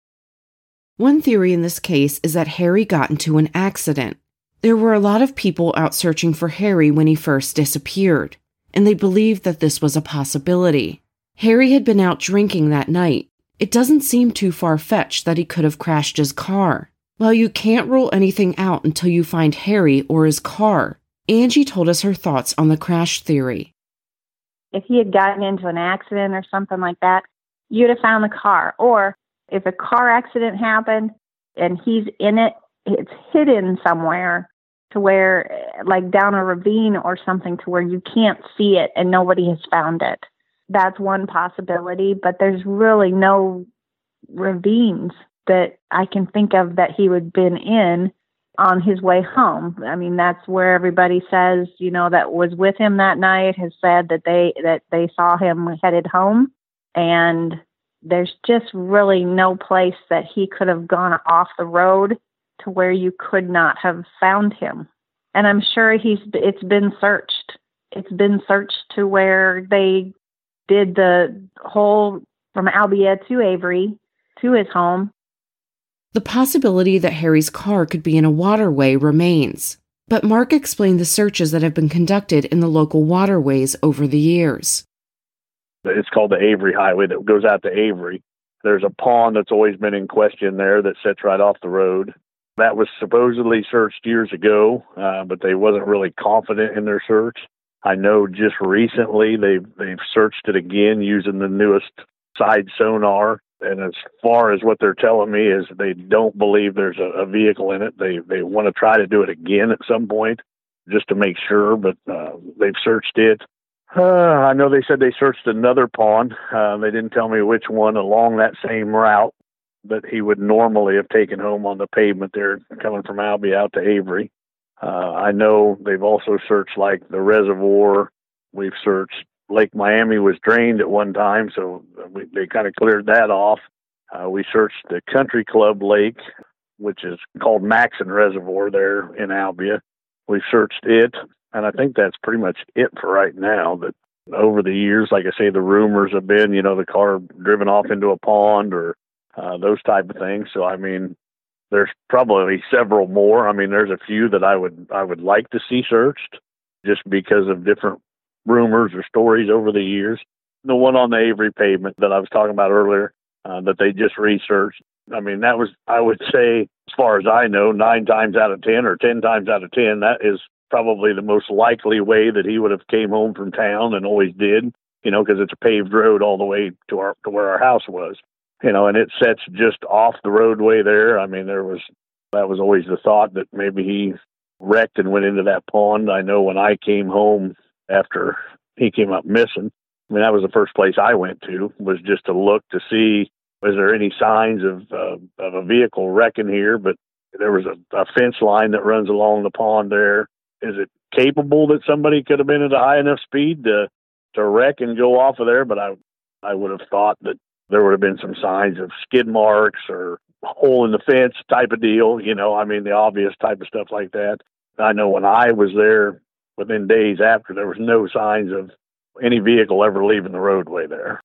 [SPEAKER 1] One theory in this case is that Harry got into an accident. There were a lot of people out searching for Harry when he first disappeared, and they believed that this was a possibility. Harry had been out drinking that night. It doesn't seem too far-fetched that he could have crashed his car. While you can't rule anything out until you find Harry or his car, Angie told us her thoughts on the crash theory.
[SPEAKER 2] If he had gotten into an accident or something like that, you'd have found the car. Or if a car accident happened and he's in it, it's hidden somewhere to where, like down a ravine or something, to where you can't see it and nobody has found it. That's one possibility, but there's really no ravines that I can think of that he would have been in on his way home. I mean, that's where everybody says, you know, that was with him that night has said that they that they saw him headed home. And there's just really no place that he could have gone off the road to where you could not have found him. And I'm sure he's it's been searched. It's been searched to where they did the whole from Albia to Avery to his home.
[SPEAKER 1] The possibility that Harry's car could be in a waterway remains, but Mark explained the searches that have been conducted in the local waterways over the years.
[SPEAKER 6] It's called the Avery Highway that goes out to Avery. There's a pond that's always been in question there that sits right off the road. That was supposedly searched years ago, uh, but they wasn't really confident in their search. I know just recently they've they've searched it again using the newest side sonar. And as far as what they're telling me is they don't believe there's a, a vehicle in it. They they want to try to do it again at some point just to make sure, but uh, they've searched it. Uh, I know they said they searched another pond. Uh, they didn't tell me which one along that same route that he would normally have taken home on the pavement there coming from Albia out to Avery. Uh, I know they've also searched like the reservoir. We've searched Lake Miami was drained at one time, so we, they kind of cleared that off. Uh, we searched the Country Club Lake, which is called Maxon Reservoir there in Albia. We searched it, and I think that's pretty much it for right now. But over the years, like I say, the rumors have been, you know, the car driven off into a pond or uh, those type of things. So, I mean, there's probably several more. I mean, there's a few that I would I would like to see searched just because of different rumors or stories over the years. The one on the Avery pavement that I was talking about earlier, uh, that they just researched. I mean, that was, I would say, as far as I know, nine times out of ten or ten times out of ten, that is probably the most likely way that he would have came home from town and always did, you know, because it's a paved road all the way to our to where our house was, you know, and it sets just off the roadway there. I mean, there was, that was always the thought that maybe he wrecked and went into that pond. I know when I came home after he came up missing, I mean, that was the first place I went to, was just to look to see, was there any signs of uh, of a vehicle wrecking here? But there was a, a fence line that runs along the pond there. Is it capable that somebody could have been at a high enough speed to to wreck and go off of there? But I I would have thought that there would have been some signs of skid marks or hole in the fence type of deal. You know, I mean, the obvious type of stuff like that. I know when I was there, within days after, there was no signs of any vehicle ever leaving the roadway there.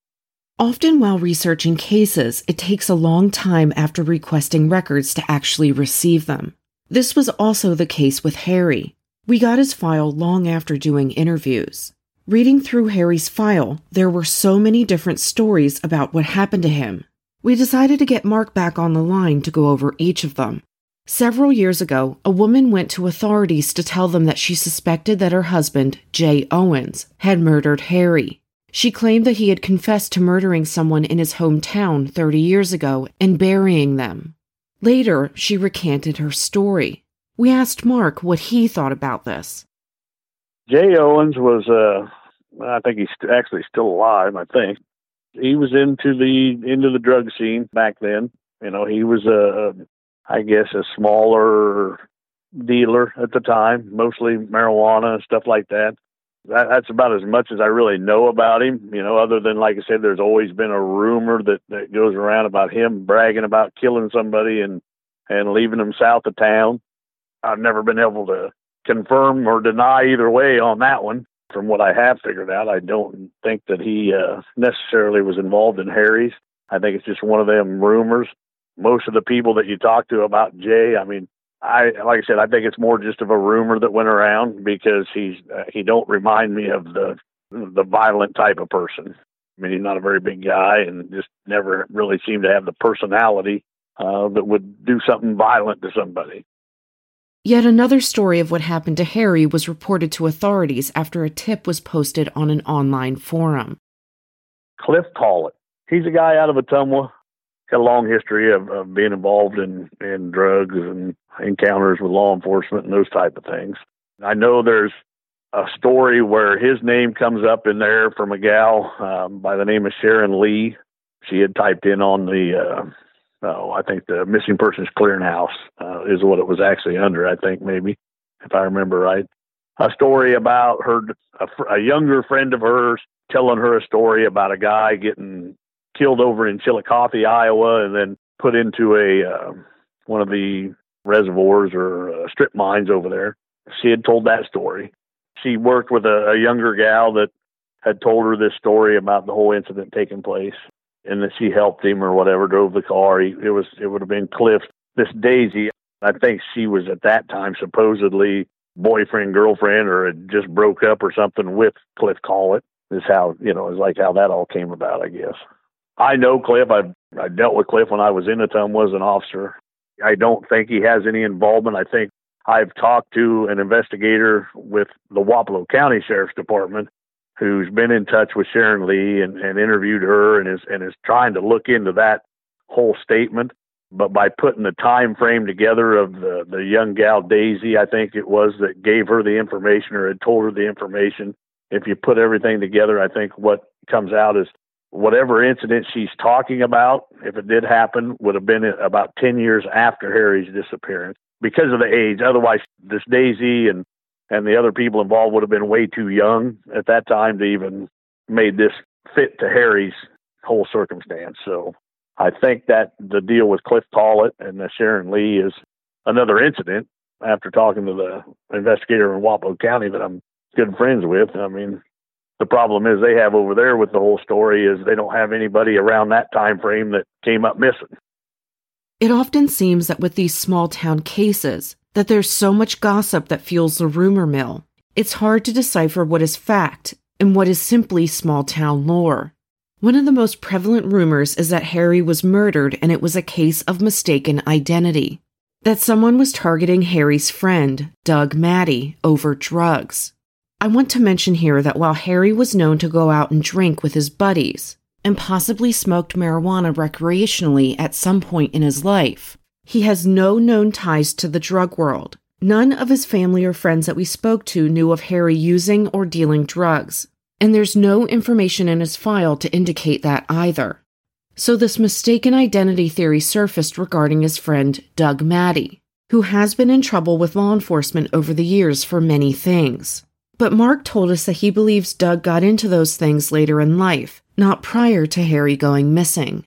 [SPEAKER 1] Often while researching cases, it takes a long time after requesting records to actually receive them. This was also the case with Harry. We got his file long after doing interviews. Reading through Harry's file, there were so many different stories about what happened to him. We decided to get Mark back on the line to go over each of them. Several years ago, a woman went to authorities to tell them that she suspected that her husband, Jay Owens, had murdered Harry. She claimed that he had confessed to murdering someone in his hometown thirty years ago and burying them. Later, she recanted her story. We asked Mark what he thought about this.
[SPEAKER 6] Jay Owens was, uh, I think he's st- actually still alive, I think. He was into the into the drug scene back then. You know, he was a, I guess, a smaller dealer at the time, mostly marijuana and stuff like that. That, that's about as much as I really know about him, you know, other than, like I said, there's always been a rumor that, that goes around about him bragging about killing somebody and, and leaving them south of town. I've never been able to confirm or deny either way on that one. From what I have figured out, I don't think that he uh, necessarily was involved in Harry's. I think it's just one of them rumors. Most of the people that you talk to about Jay, I mean, I, like I said, I think it's more just of a rumor that went around because he's, uh, he don't remind me of the, the violent type of person. I mean, he's not a very big guy and just never really seemed to have the personality uh, that would do something violent to somebody.
[SPEAKER 1] Yet another story of what happened to Harry was reported to authorities after a tip was posted on an online forum.
[SPEAKER 6] Cliff Collett. He's a guy out of Ottumwa. Got a long history of, of being involved in, in drugs and encounters with law enforcement and those type of things. I know there's a story where his name comes up in there from a gal um, by the name of Sharon Lee. She had typed in on the, uh, oh, I think the Missing Persons Clearinghouse uh, is what it was actually under, I think, maybe, if I remember right. A story about her, a, a younger friend of hers telling her a story about a guy getting killed over in Chillicothe, Iowa, and then put into a uh, one of the reservoirs or uh, strip mines over there. She had told that story. She worked with a, a younger gal that had told her this story about the whole incident taking place, and that she helped him or whatever, drove the car. He, it was it would have been Cliff. This Daisy, I think she was at that time supposedly boyfriend, girlfriend, or had just broke up or something with Cliff Collett. Is how, you know, is like how that all came about, I guess. I know Cliff. I I dealt with Cliff when I was in Ottumwa as an officer. I don't think he has any involvement. I think I've talked to an investigator with the Wapello County Sheriff's Department who's been in touch with Sharon Lee and, and interviewed her and is and is trying to look into that whole statement. But by putting the time frame together of the, the young gal Daisy, I think it was, that gave her the information or had told her the information. If you put everything together, I think what comes out is whatever incident she's talking about, if it did happen, would have been about ten years after Harry's disappearance because of the age. Otherwise, this Daisy and, and the other people involved would have been way too young at that time to even made this fit to Harry's whole circumstance. So I think that the deal with Cliff Tollett and the Sharon Lee is another incident after talking to the investigator in Wapello County that I'm good friends with. I mean, the problem is they have over there with the whole story is they don't have anybody around that time frame that came up missing.
[SPEAKER 1] It often seems that with these small town cases, that there's so much gossip that fuels the rumor mill. It's hard to decipher what is fact and what is simply small town lore. One of the most prevalent rumors is that Harry was murdered and it was a case of mistaken identity, that someone was targeting Harry's friend, Doug Maddie, over drugs. I want to mention here that while Harry was known to go out and drink with his buddies, and possibly smoked marijuana recreationally at some point in his life, he has no known ties to the drug world. None of his family or friends that we spoke to knew of Harry using or dealing drugs, and there's no information in his file to indicate that either. So this mistaken identity theory surfaced regarding his friend Doug Maddie, who has been in trouble with law enforcement over the years for many things. But Mark told us that he believes Doug got into those things later in life, not prior to Harry going missing.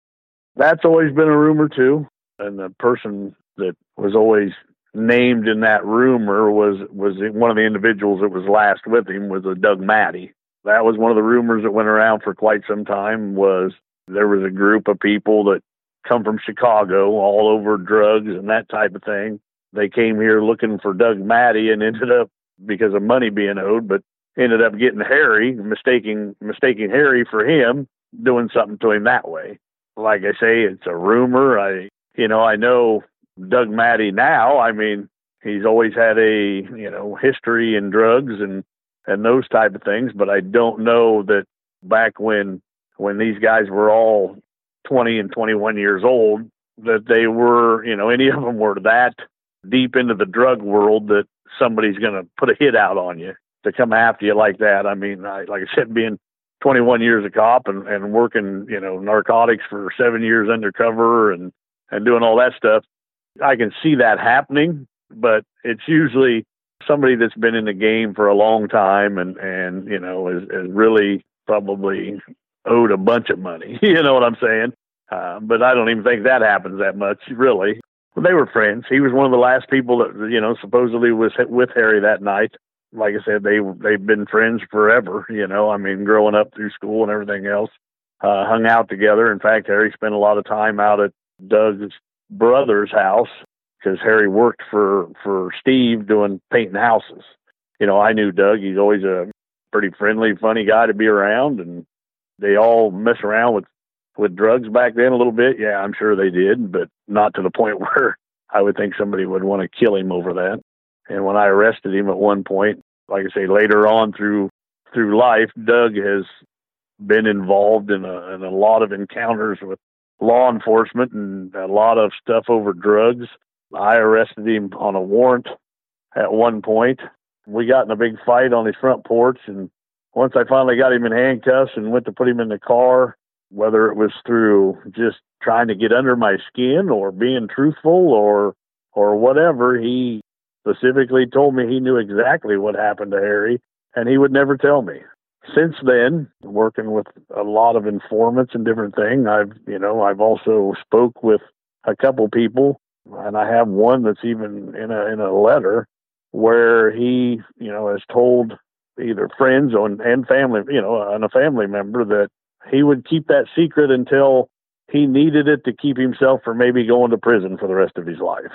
[SPEAKER 6] That's always been a rumor too. And the person that was always named in that rumor was, was one of the individuals that was last with him was a Doug Maddie. That was one of the rumors that went around for quite some time, was there was a group of people that come from Chicago all over drugs and that type of thing. They came here looking for Doug Maddie and ended up, because of money being owed, but ended up getting Harry, mistaking mistaking Harry for him, doing something to him that way. Like I say, it's a rumor. I, you know, I know Doug Maddie now. I mean, he's always had a, you know, history in drugs and, and those type of things, but I don't know that back when, when these guys were all twenty and twenty-one years old, that they were, you know, any of them were that deep into the drug world that somebody's going to put a hit out on you to come after you like that. I mean, I, like I said, being twenty-one years a cop and, and working, you know, narcotics for seven years undercover and, and doing all that stuff, I can see that happening, but it's usually somebody that's been in the game for a long time and, and, you know, is, is really probably owed a bunch of money. You know what I'm saying? Uh, but I don't even think that happens that much, really. Well, they were friends. He was one of the last people that, you know, supposedly was with Harry that night. Like I said, they, they've been friends forever, you know, I mean, growing up through school and everything else, uh, hung out together. In fact, Harry spent a lot of time out at Doug's brother's house because Harry worked for, for Steve doing painting houses. You know, I knew Doug. He's always a pretty friendly, funny guy to be around, and they all mess around with with drugs back then a little bit. Yeah, I'm sure they did, but not to the point where I would think somebody would want to kill him over that. And when I arrested him at one point, like I say, later on through through life, Doug has been involved in a, in a lot of encounters with law enforcement and a lot of stuff over drugs. I arrested him on a warrant at one point. We got in a big fight on his front porch, and once I finally got him in handcuffs and went to put him in the car, whether it was through just trying to get under my skin or being truthful or or whatever, he specifically told me he knew exactly what happened to Harry, and he would never tell me. Since then, working with a lot of informants and different things, I've, you know, I've also spoke with a couple people, and I have one that's even in a in a letter where he, you know, has told either friends or, and family, you know, and a family member that he would keep that secret until he needed it to keep himself from maybe going to prison for the rest of his life.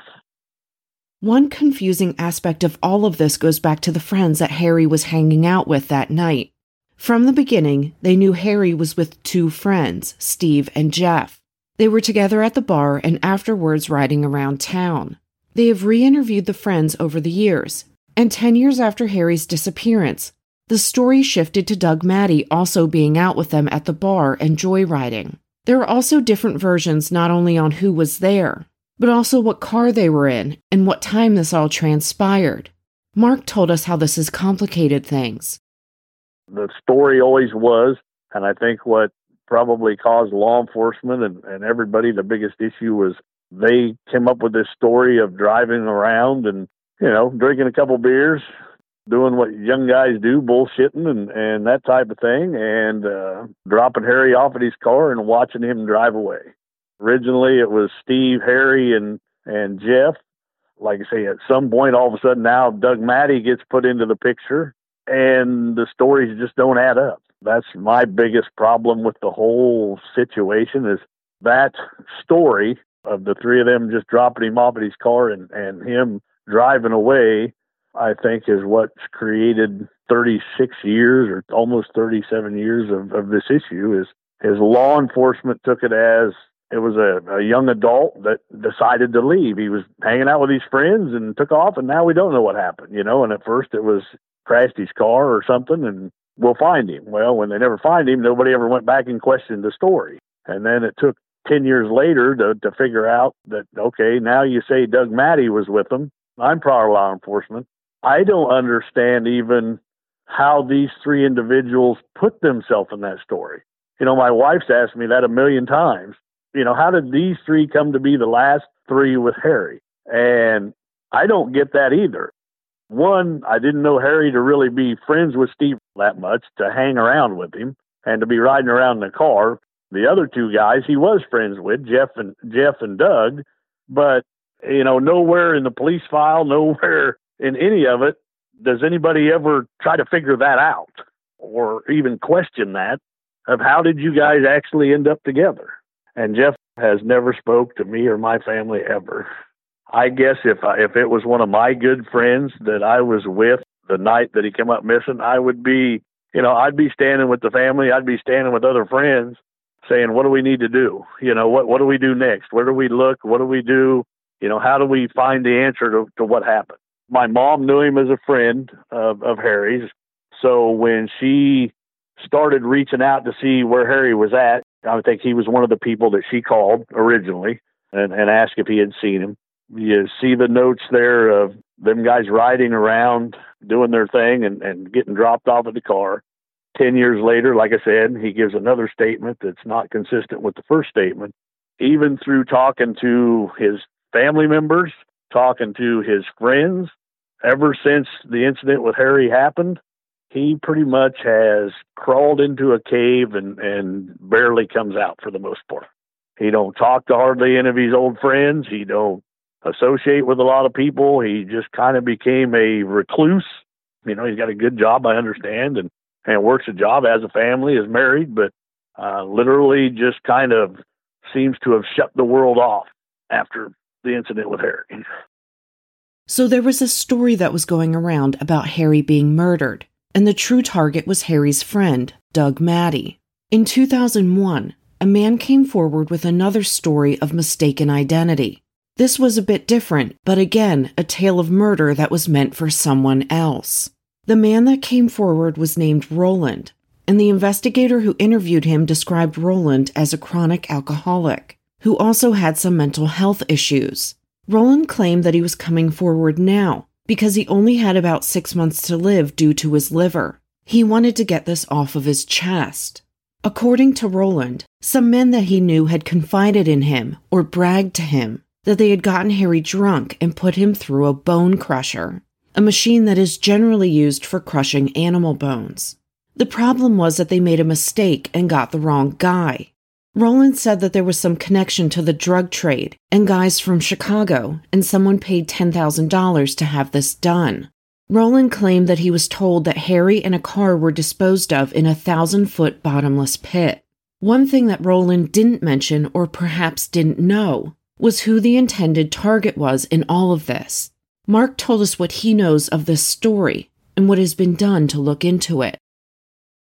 [SPEAKER 1] One confusing aspect of all of this goes back to the friends that Harry was hanging out with that night. From the beginning, they knew Harry was with two friends, Steve and Jeff. They were together at the bar and afterwards riding around town. They have re-interviewed the friends over the years, and ten years after Harry's disappearance, the story shifted to Doug Mattey also being out with them at the bar and joyriding. There are also different versions not only on who was there, but also what car they were in and what time this all transpired. Mark told us how this has complicated things.
[SPEAKER 6] The story always was, and I think what probably caused law enforcement and, and everybody the biggest issue was they came up with this story of driving around and, you know, drinking a couple beers, doing what young guys do, bullshitting and, and that type of thing, and uh, dropping Harry off at his car and watching him drive away. Originally, it was Steve, Harry, and, and Jeff. Like I say, at some point, all of a sudden now Doug Mattey gets put into the picture, and the stories just don't add up. That's my biggest problem with the whole situation is that story of the three of them just dropping him off at his car and, and him driving away, I think is what's created thirty-six years or almost thirty-seven years of, of this issue is, is law enforcement took it as it was a, a young adult that decided to leave. He was hanging out with his friends and took off, and now we don't know what happened, you know, and at first it was crashed his car or something and we'll find him. Well, when they never find him, nobody ever went back and questioned the story. And then it took ten years later to, to figure out that, okay, now you say Doug Mattey was with them. I'm part of law enforcement. I don't understand even how these three individuals put themselves in that story. You know, my wife's asked me that a million times. You know, how did these three come to be the last three with Harry? And I don't get that either. One, I didn't know Harry to really be friends with Steve that much, to hang around with him and to be riding around in the car. The other two guys he was friends with, Jeff and Jeff and Doug, but, you know, nowhere in the police file, nowhere in any of it does anybody ever try to figure that out or even question that of how did you guys actually end up together? And Jeff has never spoke to me or my family ever. I guess if I, if it was one of my good friends that I was with the night that he came up missing, I would be, you know, I'd be standing with the family. I'd be standing with other friends saying, what do we need to do? You know, what, what do we do next? Where do we look? What do we do? You know, how do we find the answer to, to what happened? My mom knew him as a friend of, of Harry's. So when she started reaching out to see where Harry was at, I think he was one of the people that she called originally and, and asked if he had seen him. You see the notes there of them guys riding around, doing their thing and, and getting dropped off at the car. Ten years later, like I said, he gives another statement that's not consistent with the first statement. Even through talking to his family members, talking to his friends, ever since the incident with Harry happened, he pretty much has crawled into a cave and, and barely comes out for the most part. He don't talk to hardly any of his old friends. He don't associate with a lot of people. He just kind of became a recluse. You know, he's got a good job, I understand, and, and works a job, has a family, is married, but uh, literally just kind of seems to have shut the world off after the incident with Harry.
[SPEAKER 1] So there was a story that was going around about Harry being murdered, and the true target was Harry's friend, Doug Mattey. In two thousand one, a man came forward with another story of mistaken identity. This was a bit different, but again, a tale of murder that was meant for someone else. The man that came forward was named Roland, and the investigator who interviewed him described Roland as a chronic alcoholic, who also had some mental health issues. Roland claimed that he was coming forward now because he only had about six months to live due to his liver. He wanted to get this off of his chest. According to Roland, some men that he knew had confided in him or bragged to him that they had gotten Harry drunk and put him through a bone crusher, a machine that is generally used for crushing animal bones. The problem was that they made a mistake and got the wrong guy. Roland said that there was some connection to the drug trade and guys from Chicago, and someone paid ten thousand dollars to have this done. Roland claimed that he was told that Harry and a car were disposed of in a thousand-foot bottomless pit. One thing that Roland didn't mention, or perhaps didn't know, was who the intended target was in all of this. Mark told us what he knows of this story and what has been done to look into it.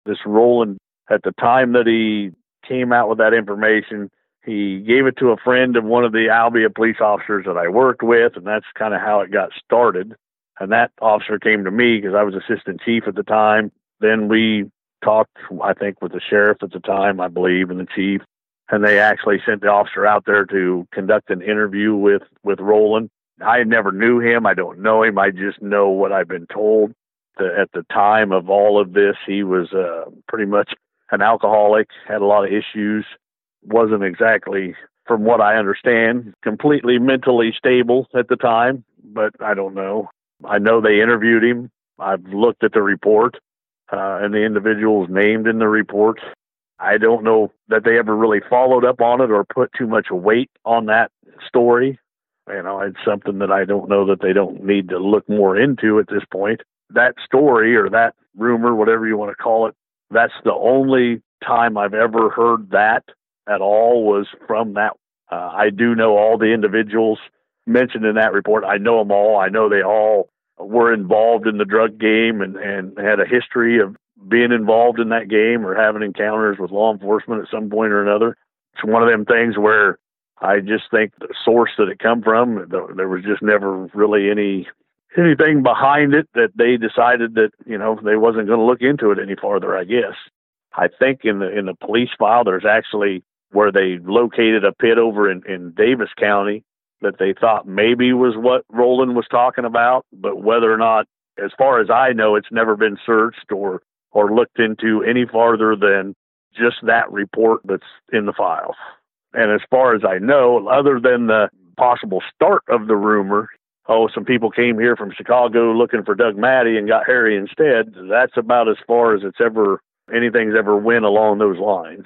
[SPEAKER 6] This Roland, at the time that he came out with that information, he gave it to a friend of one of the Albia police officers that I worked with, and that's kind of how it got started. And that officer came to me because I was assistant chief at the time. Then we talked, I think, with the sheriff at the time, I believe, and the chief. And they actually sent the officer out there to conduct an interview with, with Roland. I never knew him. I don't know him. I just know what I've been told. The, at the time of all of this, he was uh, pretty much an alcoholic, had a lot of issues, wasn't exactly, from what I understand, completely mentally stable at the time, but I don't know. I know they interviewed him. I've looked at the report, uh, and the individuals named in the report. I don't know that they ever really followed up on it or put too much weight on that story. You know, it's something that I don't know that they don't need to look more into at this point. That story or that rumor, whatever you want to call it, that's the only time I've ever heard that at all was from that. Uh, I do know all the individuals mentioned in that report. I know them all. I know they all were involved in the drug game and, and had a history of being involved in that game or having encounters with law enforcement at some point or another. It's one of them things where I just think the source that it come from, there was just never really any anything behind it that they decided that, you know, they wasn't going to look into it any farther, I guess. I think in the in the police file, there's actually where they located a pit over in, in Davis County that they thought maybe was what Roland was talking about, but whether or not, as far as I know, it's never been searched or or looked into any farther than just that report that's in the file. And as far as I know, other than the possible start of the rumor, oh, some people came here from Chicago looking for Doug Mattey and got Harry instead, that's about as far as it's ever, anything's ever went along those lines.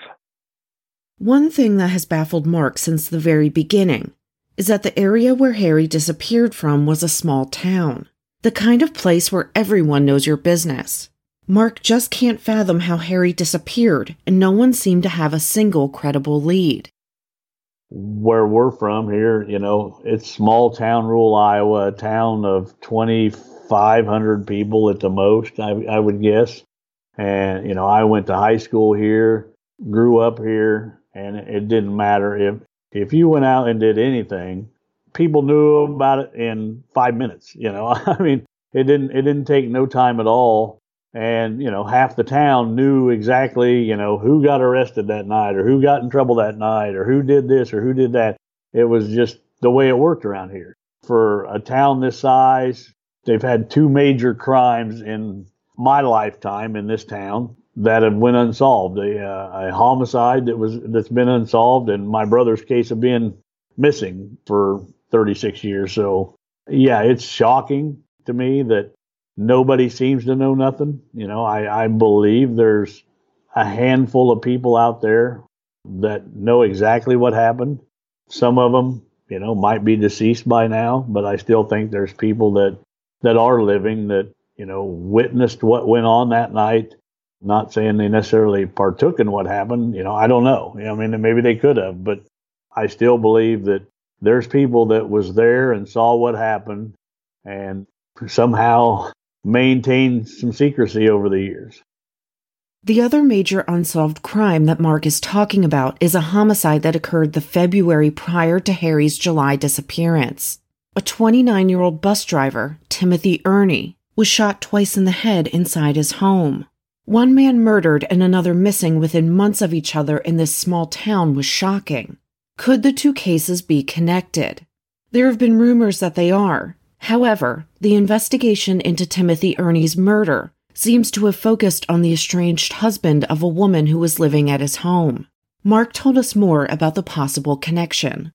[SPEAKER 1] One thing that has baffled Mark since the very beginning is that the area where Harry disappeared from was a small town, the kind of place where everyone knows your business. Mark just can't fathom how Harry disappeared, and no one seemed to have a single credible lead.
[SPEAKER 3] Where we're from here, you know, it's small town, rural Iowa, a town of twenty-five hundred people at the most, I, I would guess. And, you know, I went to high school here, grew up here, and it didn't matter. If, if you went out and did anything, people knew about it in five minutes, you know. I mean, it didn't, it didn't take no time at all. And, you know, half the town knew exactly, you know, who got arrested that night or who got in trouble that night or who did this or who did that. It was just the way it worked around here. For a town this size, they've had two major crimes in my lifetime in this town that have went unsolved. A, uh, a homicide that was that's been unsolved, and my brother's case of being missing for thirty-six years. So, yeah, it's shocking to me that nobody seems to know nothing. You know, I, I believe there's a handful of people out there that know exactly what happened. Some of them, you know, might be deceased by now, but I still think there's people that, that are living that, you know, witnessed what went on that night. Not saying they necessarily partook in what happened. You know, I don't know. I mean, maybe they could have, but I still believe that there's people that was there and saw what happened and somehow maintained some secrecy over the years.
[SPEAKER 1] The other major unsolved crime that Mark is talking about is a homicide that occurred the February prior to Harry's July disappearance. A twenty-nine-year-old bus driver, Timothy Ernie, was shot twice in the head inside his home. One man murdered and another missing within months of each other in this small town was shocking. Could the two cases be connected? There have been rumors that they are. However, the investigation into Timothy Ernie's murder seems to have focused on the estranged husband of a woman who was living at his home. Mark told us more about the possible connection.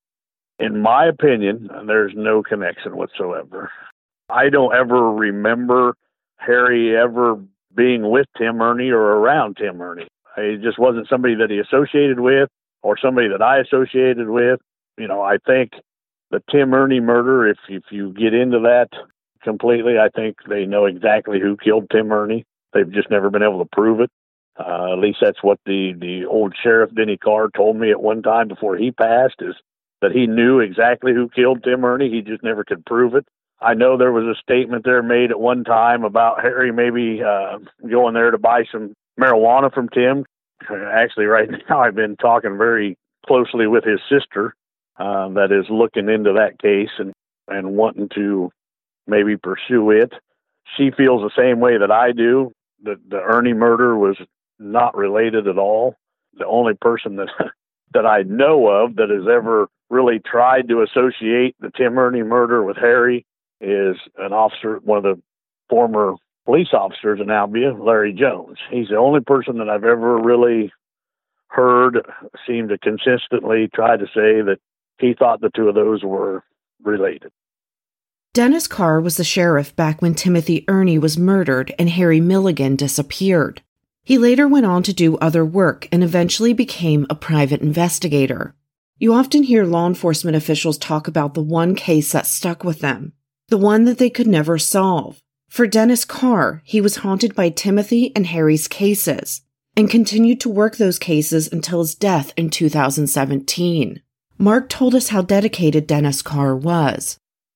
[SPEAKER 6] In my opinion, there's no connection whatsoever. I don't ever remember Harry ever being with Tim Ernie or around Tim Ernie. He just wasn't somebody that he associated with or somebody that I associated with. You know, I think the Tim Ernie murder, if if you get into that completely, I think they know exactly who killed Tim Ernie. They've just never been able to prove it. Uh, at least that's what the, the old sheriff, Denny Carr, told me at one time before he passed, is that he knew exactly who killed Tim Ernie. He just never could prove it. I know there was a statement there made at one time about Harry maybe uh, going there to buy some marijuana from Tim. Actually, right now I've been talking very closely with his sister uh, that is looking into that case and, and wanting to maybe pursue it. She feels the same way that I do. The, the Ernie murder was not related at all. The only person that that I know of that has ever really tried to associate the Tim Ernie murder with Harry is an officer, one of the former police officers in Albia, Larry Jones. He's the only person that I've ever really heard seem to consistently try to say that he thought the two of those were related.
[SPEAKER 1] Dennis Carr was the sheriff back when Timothy Ernie was murdered and Harry Milligan disappeared. He later went on to do other work and eventually became a private investigator. You often hear law enforcement officials talk about the one case that stuck with them, the one that they could never solve. For Dennis Carr, he was haunted by Timothy and Harry's cases and continued to work those cases until his death in two thousand seventeen. Mark told us how dedicated Dennis Carr was.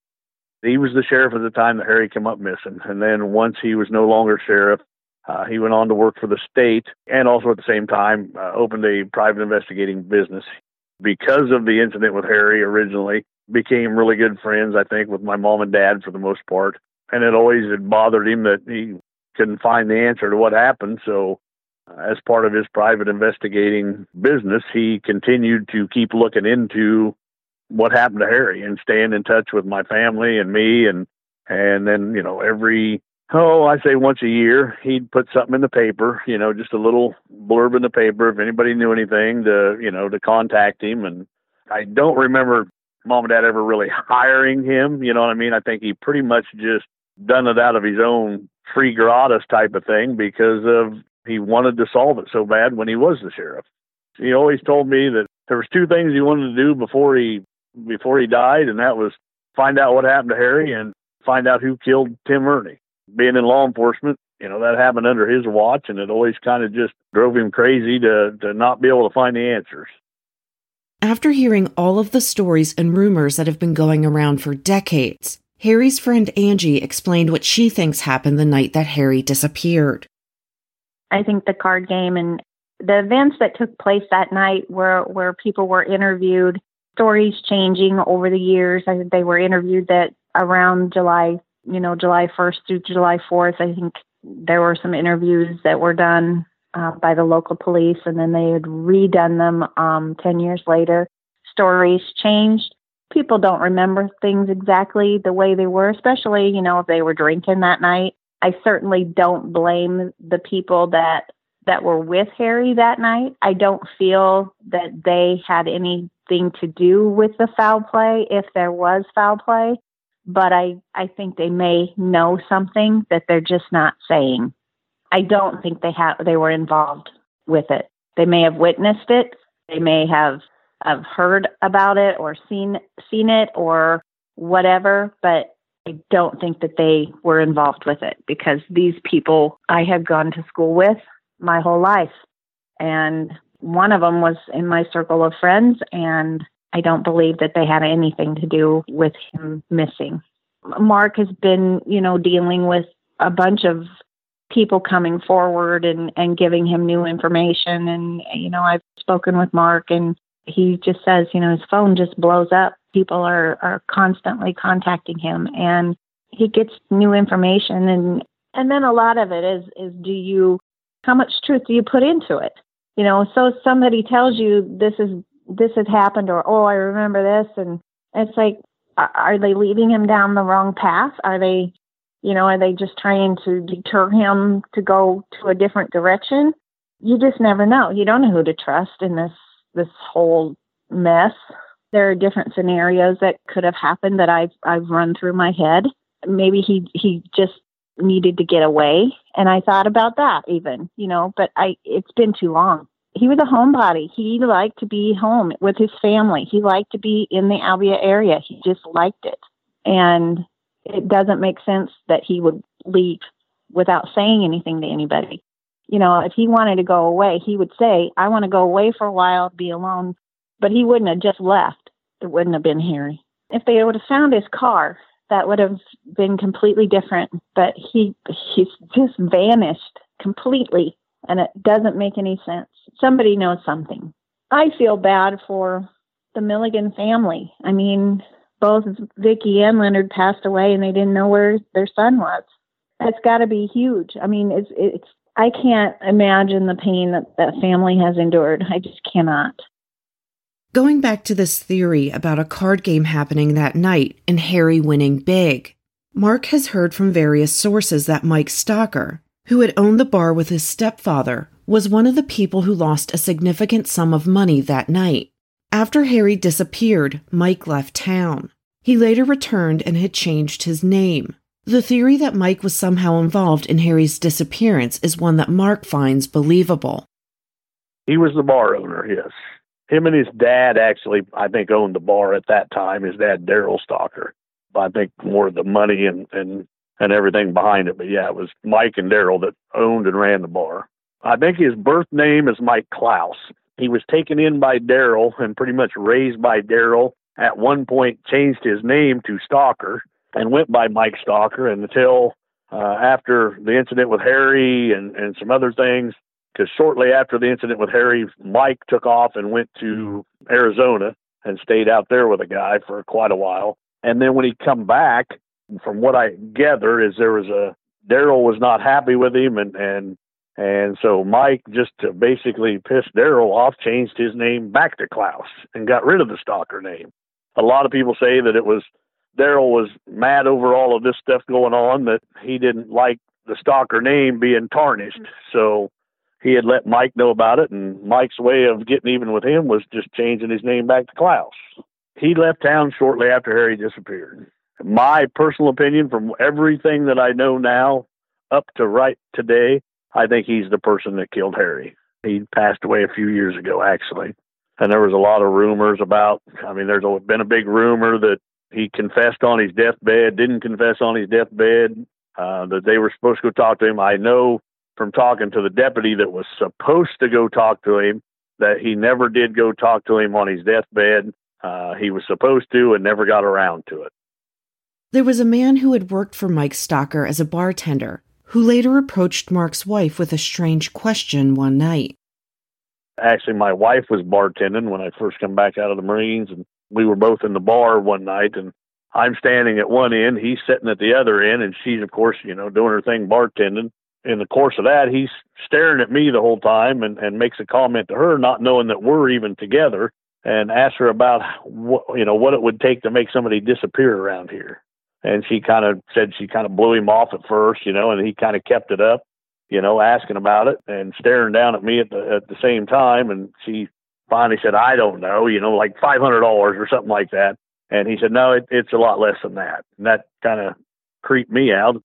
[SPEAKER 6] He was the sheriff at the time that Harry came up missing. And then once he was no longer sheriff, uh, he went on to work for the state and also at the same time uh, opened a private investigating business. Because of the incident with Harry originally, became really good friends, I think, with my mom and dad for the most part. And it always had bothered him that he couldn't find the answer to what happened. So uh, as part of his private investigating business, he continued to keep looking into what happened to Harry and staying in touch with my family and me. And, and then, you know, every, oh, I say once a year, he'd put something in the paper, you know, just a little blurb in the paper if anybody knew anything to, you know, to contact him. And I don't remember mom and dad ever really hiring him. You know what I mean? I think he pretty much just done it out of his own free gratis type of thing because of he wanted to solve it so bad when he was the sheriff. He always told me that there was two things he wanted to do before he before he died, and that was find out what happened to Harry and find out who killed Tim Ernie. Being in law enforcement, you know, that happened under his watch, and it always kind of just drove him crazy to, to not be able to find the answers.
[SPEAKER 1] After hearing all of the stories and rumors that have been going around for decades, Harry's friend Angie explained what she thinks happened the night that Harry disappeared.
[SPEAKER 2] I think the card game and the events that took place that night where, where people were interviewed, stories changing over the years. I think they were interviewed that around July, you know, July first through July fourth. I think there were some interviews that were done uh, by the local police, and then they had redone them um, ten years later. Stories changed. People don't remember things exactly the way they were, especially, you know, if they were drinking that night. I certainly don't blame the people that that were with Harry that night. I don't feel that they had anything to do with the foul play, if there was foul play, but I, I think they may know something that they're just not saying. I don't think they have they were involved with it. They may have witnessed it. They may have, have heard about it or seen seen it or whatever, but I don't think that they were involved with it because these people I had gone to school with my whole life. And one of them was in my circle of friends, and I don't believe that they had anything to do with him missing. Mark has been, you know, dealing with a bunch of people coming forward and, and giving him new information. And, you know, I've spoken with Mark, and he just says, you know, his phone just blows up. People are, are constantly contacting him, and he gets new information. And, and then a lot of it is, is do you, how much truth do you put into it? You know, so somebody tells you this is this has happened, or oh, I remember this, and it's like, are they leading him down the wrong path? Are they, you know, are they just trying to deter him to go to a different direction? You just never know. You don't know who to trust in this this whole mess. There are different scenarios that could have happened that I've I've run through my head. Maybe he he just needed to get away. And I thought about that even, you know, but I, it's been too long. He was a homebody. He liked to be home with his family. He liked to be in the Albia area. He just liked it. And it doesn't make sense that he would leave without saying anything to anybody. You know, if he wanted to go away, he would say, I want to go away for a while, be alone. But he wouldn't have just left. It wouldn't have been Harry. If they would have found his car, that would have been completely different. But he he's just vanished completely. and it doesn't make any sense. Somebody knows something. I feel bad for the Milligan family. I mean, both Vicki and Leonard passed away, and they didn't know where their son was. That's got to be huge. I mean, it's it's. I can't imagine the pain that that family has endured. I just cannot.
[SPEAKER 1] Going back to this theory about a card game happening that night and Harry winning big, Mark has heard from various sources that Mike Stocker, who had owned the bar with his stepfather, was one of the people who lost a significant sum of money that night. After Harry disappeared, Mike left town. He later returned and had changed his name. The theory that Mike was somehow involved in Harry's disappearance is one that Mark finds believable.
[SPEAKER 6] He was the bar owner, yes. Him and his dad actually, I think, owned the bar at that time. His dad, Daryl Stocker. I think more of the money and, and, and everything behind it. But yeah, it was Mike and Daryl that owned and ran the bar. I think his birth name is Mike Klaus. He was taken in by Daryl and pretty much raised by Daryl. At one point, changed his name to Stocker and went by Mike Stocker, and until uh, after the incident with Harry and, and some other things, because shortly after the incident with Harry, Mike took off and went to Arizona and stayed out there with a guy for quite a while. And then when he come back, from what I gather, is there was a, Daryl was not happy with him, and, and, and so Mike, just to basically piss Daryl off, changed his name back to Klaus and got rid of the Stocker name. A lot of people say that it was Daryl was mad over all of this stuff going on, that he didn't like the Stocker name being tarnished. So he had let Mike know about it, and Mike's way of getting even with him was just changing his name back to Klaus. He left town shortly after Harry disappeared. My personal opinion, from everything that I know now up to right today, I think he's the person that killed Harry. He passed away a few years ago, actually. And there was a lot of rumors about, I mean, there's been a big rumor that he confessed on his deathbed, didn't confess on his deathbed, uh, that they were supposed to go talk to him. I know from talking to the deputy that was supposed to go talk to him that he never did go talk to him on his deathbed. Uh, he was supposed to and never got around to it.
[SPEAKER 1] There was a man who had worked for Mike Stocker as a bartender, who later approached Mark's wife with a strange question one night.
[SPEAKER 6] Actually, my wife was bartending when I first come back out of the Marines, and we were both in the bar one night, and I'm standing at one end, he's sitting at the other end, and she's, of course, you know, doing her thing bartending. In the course of that, he's staring at me the whole time and, and makes a comment to her, not knowing that we're even together, and asks her about what, you know, what it would take to make somebody disappear around here. And she kind of said she kind of blew him off at first, you know, and he kind of kept it up, you know, asking about it and staring down at me at the at the same time. And she finally said, I don't know, you know, like five hundred dollars or something like that. And he said, no, it, it's a lot less than that. And that kind of creeped me out.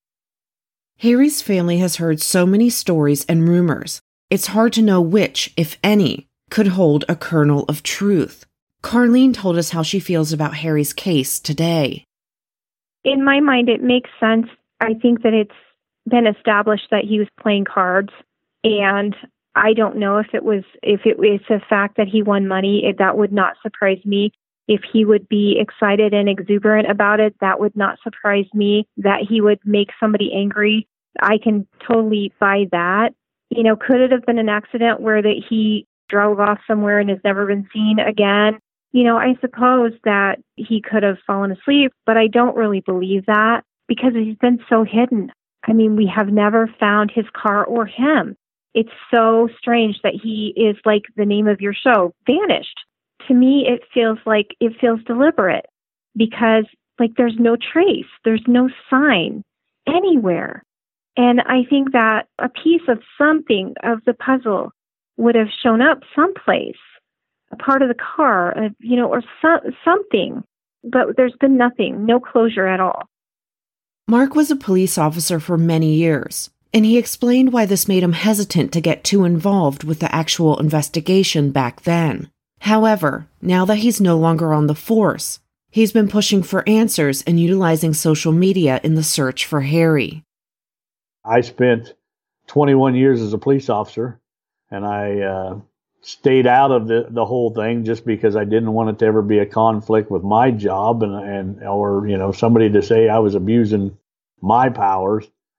[SPEAKER 1] Harry's family has heard so many stories and rumors, it's hard to know which, if any, could hold a kernel of truth. Carlene told us how she feels about Harry's case today.
[SPEAKER 5] In my mind, it makes sense. I think that it's been established that he was playing cards, and I don't know if it was if it was the fact that he won money. It, that would not surprise me. If he would be excited and exuberant about it, that would not surprise me. That he would make somebody angry, I can totally buy that. You know, could it have been an accident where that he drove off somewhere and has never been seen again? You know, I suppose that he could have fallen asleep, but I don't really believe that because he's been so hidden. I mean, we have never found his car or him. It's so strange that he is, like the name of your show, vanished. To me, it feels like it feels deliberate because, like, there's no trace, there's no sign anywhere. And I think that a piece of something of the puzzle would have shown up someplace, a part of the car, uh, you know, or so- something. But there's been nothing, no closure at all.
[SPEAKER 1] Mark was a police officer for many years, and he explained why this made him hesitant to get too involved with the actual investigation back then. However, now that he's no longer on the force, he's been pushing for answers and utilizing social media in the search for Harry.
[SPEAKER 3] I spent twenty-one years as a police officer, and I uh, stayed out of the, the whole thing just because I didn't want it to ever be a conflict with my job and, and or, you know, somebody to say I was abusing my powers.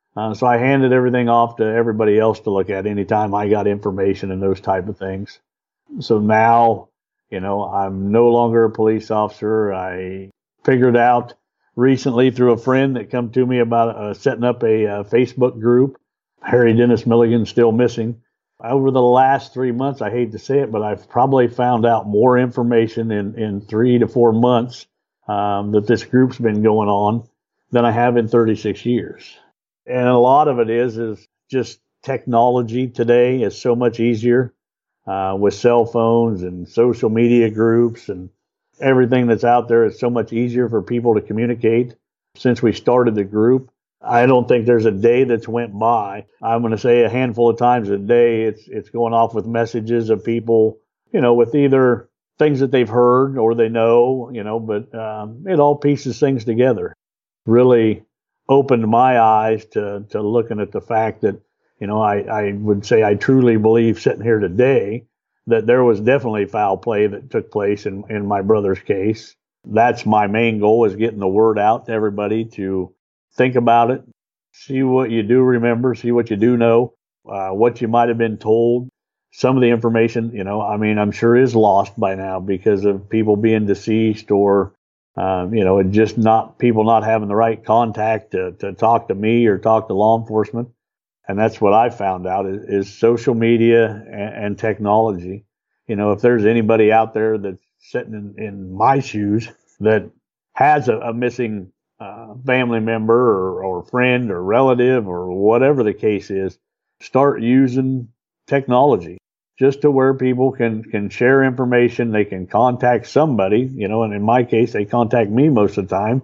[SPEAKER 3] Uh, so I handed everything off to everybody else to look at anytime I got information and those type of things. So now, you know, I'm no longer a police officer. I figured out recently through a friend that come to me about uh, setting up a uh, Facebook group, Harry Dennis Milligan Still Missing. Over the last three months, I hate to say it, but I've probably found out more information in, in three to four months um, that this group's been going on than I have in thirty-six years. And a lot of it is, is just technology today is so much easier uh, with cell phones and social media groups and everything that's out there. It's so much easier for people to communicate. Since we started the group, I don't think there's a day that's went by. I'm going to say a handful of times a day, it's it's going off with messages of people, you know, with either things that they've heard or they know, you know, but um, it all pieces things together. Really opened my eyes to, to looking at the fact that, you know, I, I would say I truly believe sitting here today that there was definitely foul play that took place in, in my brother's case. That's my main goal, is getting the word out to everybody to think about it, see what you do remember, see what you do know, uh, what you might have been told. Some of the information, you know, I mean, I'm sure is lost by now because of people being deceased or Um, you know, and just not people not having the right contact to, to talk to me or talk to law enforcement. And that's what I found out is, is social media and, and technology. You know, if there's anybody out there that's sitting in, in my shoes that has a, a missing uh, family member or, or friend or relative or whatever the case is, start using technology. Just to where people can, can share information, they can contact somebody, you know, and in my case, they contact me most of the time.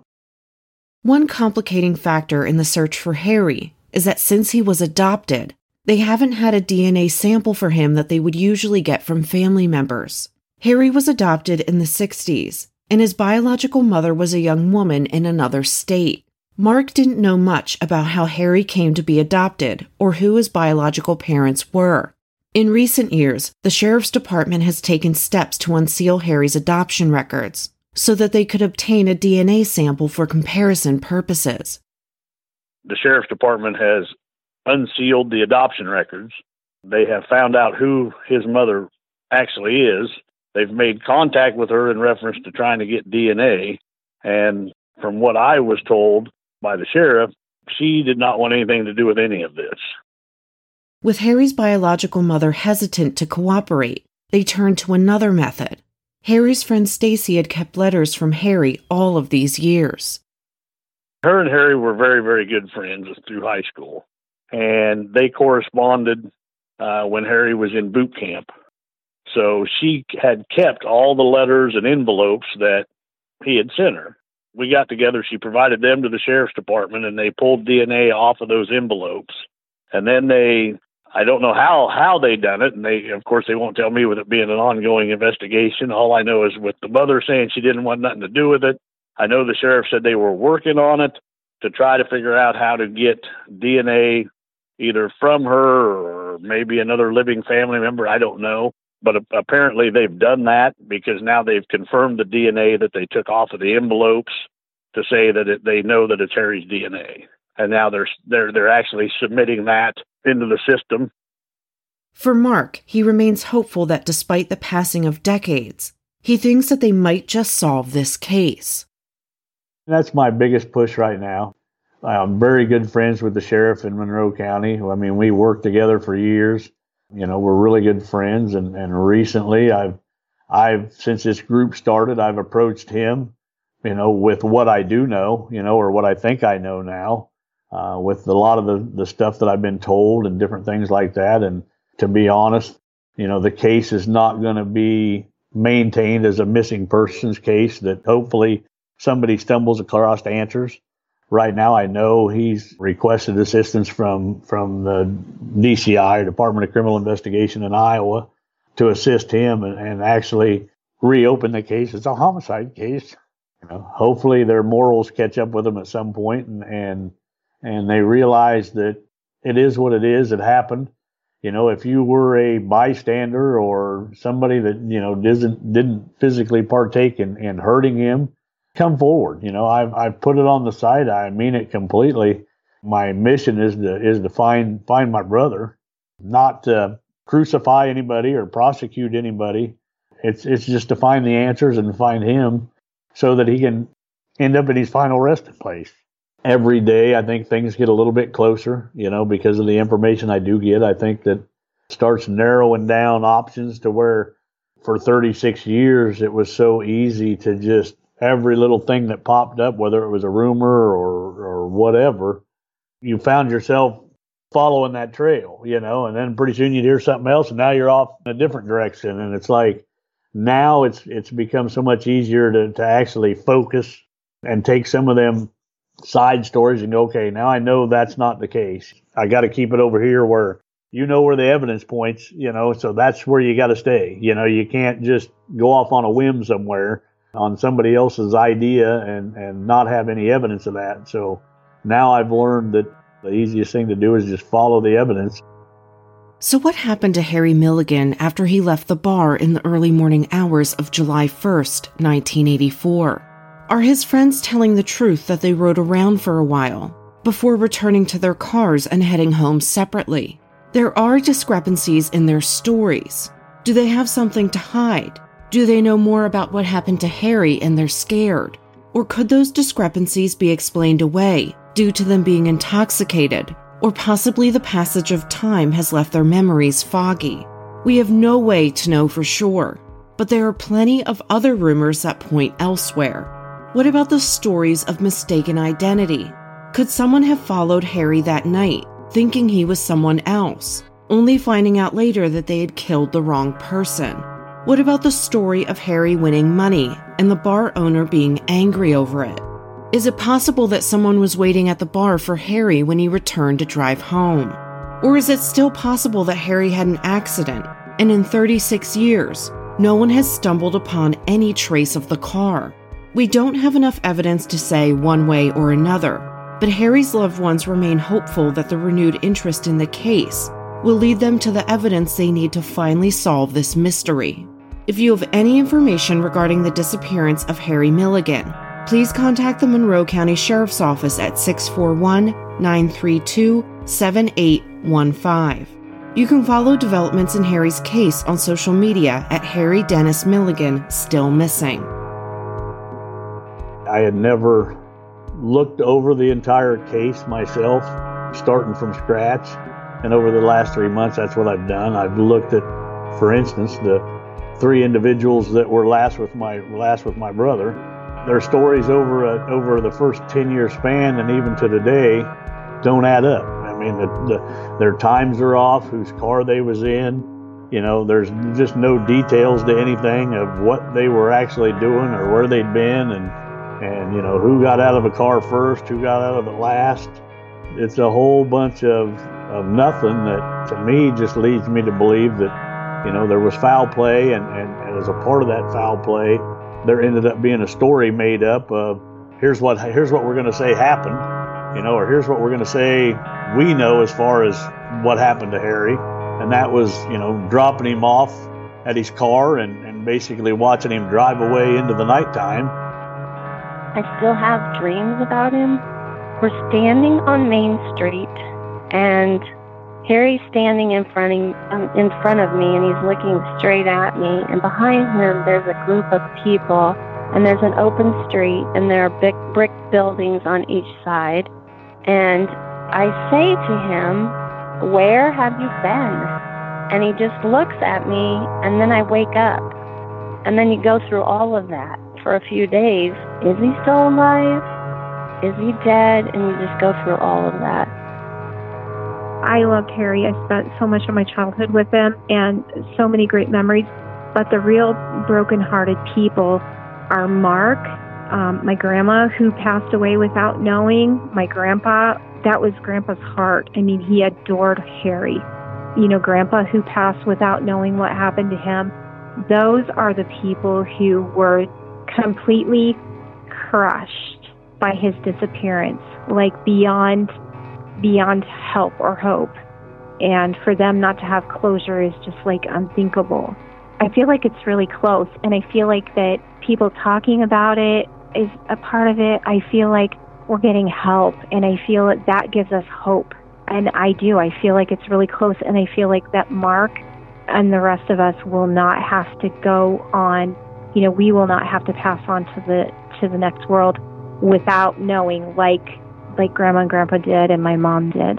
[SPEAKER 1] One complicating factor in the search for Harry is that since he was adopted, they haven't had a D N A sample for him that they would usually get from family members. Harry was adopted in the sixties, and his biological mother was a young woman in another state. Mark didn't know much about how Harry came to be adopted or who his biological parents were. In recent years, the Sheriff's Department has taken steps to unseal Harry's adoption records so that they could obtain a D N A sample for comparison purposes.
[SPEAKER 6] The Sheriff's Department has unsealed the adoption records. They have found out who his mother actually is. They've made contact with her in reference to trying to get D N A. And from what I was told by the sheriff, she did not want anything to do with any of this.
[SPEAKER 1] With Harry's biological mother hesitant to cooperate, they turned to another method. Harry's friend Stacy had kept letters from Harry all of these years.
[SPEAKER 6] Her and Harry were very, very good friends through high school, and they corresponded uh, when Harry was in boot camp. So she had kept all the letters and envelopes that he had sent her. We got together, she provided them to the Sheriff's Department, and they pulled D N A off of those envelopes. And then they, I don't know how, how they done it. And they, of course, they won't tell me with it being an ongoing investigation. All I know is with the mother saying she didn't want nothing to do with it. I know the sheriff said they were working on it to try to figure out how to get D N A either from her or maybe another living family member. I don't know. But apparently they've done that because now they've confirmed the D N A that they took off of the envelopes to say that it, they know that it's Harry's D N A. And now they're, they're, they're actually submitting that into the system.
[SPEAKER 1] For Mark, he remains hopeful that despite the passing of decades, he thinks that they might just solve this case.
[SPEAKER 3] That's my biggest push right now. I'm very good friends with the sheriff in Monroe County. I mean, we worked together for years. You know, we're really good friends. And, and recently, I've, I've, since this group started, I've approached him, you know, with what I do know, you know, or what I think I know now. Uh, with a lot of the, the stuff that I've been told and different things like that. And to be honest, you know, the case is not going to be maintained as a missing persons case that hopefully somebody stumbles across answers. Right now, I know he's requested assistance from, from the D C I, Department of Criminal Investigation in Iowa, to assist him and, and actually reopen the case. It's a homicide case. You know, hopefully their morals catch up with them at some point and, and And they realize that it is what it is. It happened. You know, if you were a bystander or somebody that, you know, doesn't, didn't physically partake in, in hurting him, come forward. You know, I've, I've put it on the site. I mean it completely. My mission is to is to find find my brother, not to crucify anybody or prosecute anybody. It's it's just to find the answers and find him so that he can end up in his final resting place. Every day, I think things get a little bit closer, you know, because of the information I do get. I think that starts narrowing down options to where for thirty-six years, it was so easy to just every little thing that popped up, whether it was a rumor or, or whatever, you found yourself following that trail, you know, and then pretty soon you'd hear something else and now you're off in a different direction. And it's like, now it's, it's become so much easier to, to actually focus and take some of them side stories and go, okay, now I know that's not the case. I got to keep it over here where you know where the evidence points, you know, so that's where you got to stay. You know, you can't just go off on a whim somewhere on somebody else's idea and, and not have any evidence of that. So now I've learned that the easiest thing to do is just follow the evidence.
[SPEAKER 1] So what happened to Harry Milligan after he left the bar in the early morning hours of July first, nineteen eighty-four? Are his friends telling the truth that they rode around for a while before returning to their cars and heading home separately? There are discrepancies in their stories. Do they have something to hide? Do they know more about what happened to Harry and they're scared? Or could those discrepancies be explained away due to them being intoxicated? Or possibly the passage of time has left their memories foggy? We have no way to know for sure, but there are plenty of other rumors that point elsewhere. What about the stories of mistaken identity? Could someone have followed Harry that night, thinking he was someone else, only finding out later that they had killed the wrong person? What about the story of Harry winning money and the bar owner being angry over it? Is it possible that someone was waiting at the bar for Harry when he returned to drive home? Or is it still possible that Harry had an accident and in thirty-six years, no one has stumbled upon any trace of the car? We don't have enough evidence to say one way or another, but Harry's loved ones remain hopeful that the renewed interest in the case will lead them to the evidence they need to finally solve this mystery. If you have any information regarding the disappearance of Harry Milligan, please contact the Monroe County Sheriff's Office at six four one, nine three two, seven eight one five. You can follow developments in Harry's case on social media at Harry Dennis Milligan Still Missing.
[SPEAKER 3] I had never looked over the entire case myself, starting from scratch. And over the last three months, that's what I've done. I've looked at, for instance, the three individuals that were last with my last with my brother. Their stories over a, over the first ten-year span and even to today don't add up. I mean, the, the, their times are off, whose car they was in. You know, there's just no details to anything of what they were actually doing or where they'd been and, and you know, who got out of a car first, who got out of it last. It's a whole bunch of, of nothing that, to me, just leads me to believe that, you know, there was foul play, and, and, and as a part of that foul play, there ended up being a story made up of here's what here's what we're going to say happened, you know, or here's what we're going to say we know as far as what happened to Harry, and that was, you know, dropping him off at his car and, and basically watching him drive away into the nighttime.
[SPEAKER 4] I still have dreams about him. We're standing on Main Street, and Harry's standing in front of, um, in front of me, and he's looking straight at me. And behind him, there's a group of people, and there's an open street, and there are big brick buildings on each side. And I say to him, "Where have you been?" And he just looks at me, and then I wake up. And then you go through all of that for a few days. Is he still alive? Is he dead? And you just go through all of that.
[SPEAKER 5] I loved Harry. I spent so much of my childhood with him and so many great memories. But the real broken-hearted people are Mark, um, my grandma, who passed away without knowing, my grandpa. That was Grandpa's heart. I mean, he adored Harry. You know, Grandpa, who passed without knowing what happened to him. Those are the people who were completely crushed by his disappearance, like beyond beyond help or hope. And for them not to have closure is just like unthinkable. I feel like it's really close, and I feel like that people talking about it is a part of it. I feel like we're getting help. And I feel that that gives us hope. And I do. I feel like it's really close. And I feel like that Mark and the rest of us will not have to go on, you know, we will not have to pass on to the to the next world without knowing, like like Grandma and Grandpa did and my mom did.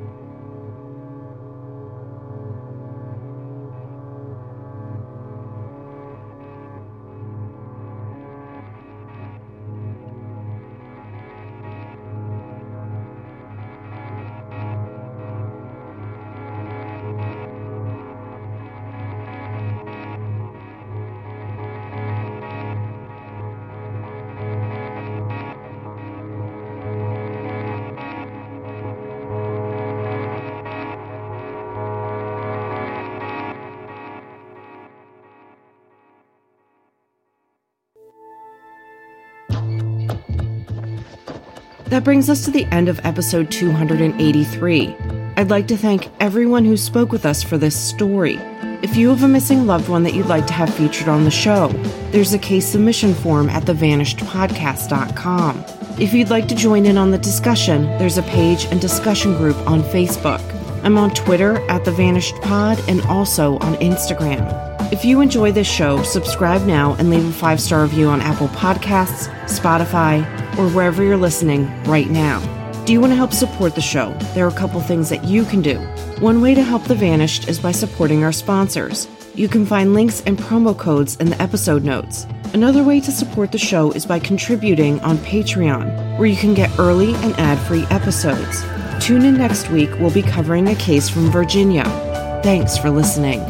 [SPEAKER 1] That brings us to the end of episode two hundred eighty-three. I'd like to thank everyone who spoke with us for this story. If you have a missing loved one that you'd like to have featured on the show, there's a case submission form at the vanished podcast dot com. If you'd like to join in on the discussion, there's a page and discussion group on Facebook. I'm on Twitter at TheVanishedPod and also on Instagram. If you enjoy this show, subscribe now and leave a five-star review on Apple Podcasts, Spotify, or wherever you're listening right now. Do you want to help support the show? There are a couple things that you can do. One way to help The Vanished is by supporting our sponsors. You can find links and promo codes in the episode notes. Another way to support the show is by contributing on Patreon, where you can get early and ad-free episodes. Tune in next week, we'll be covering a case from Virginia. Thanks for listening.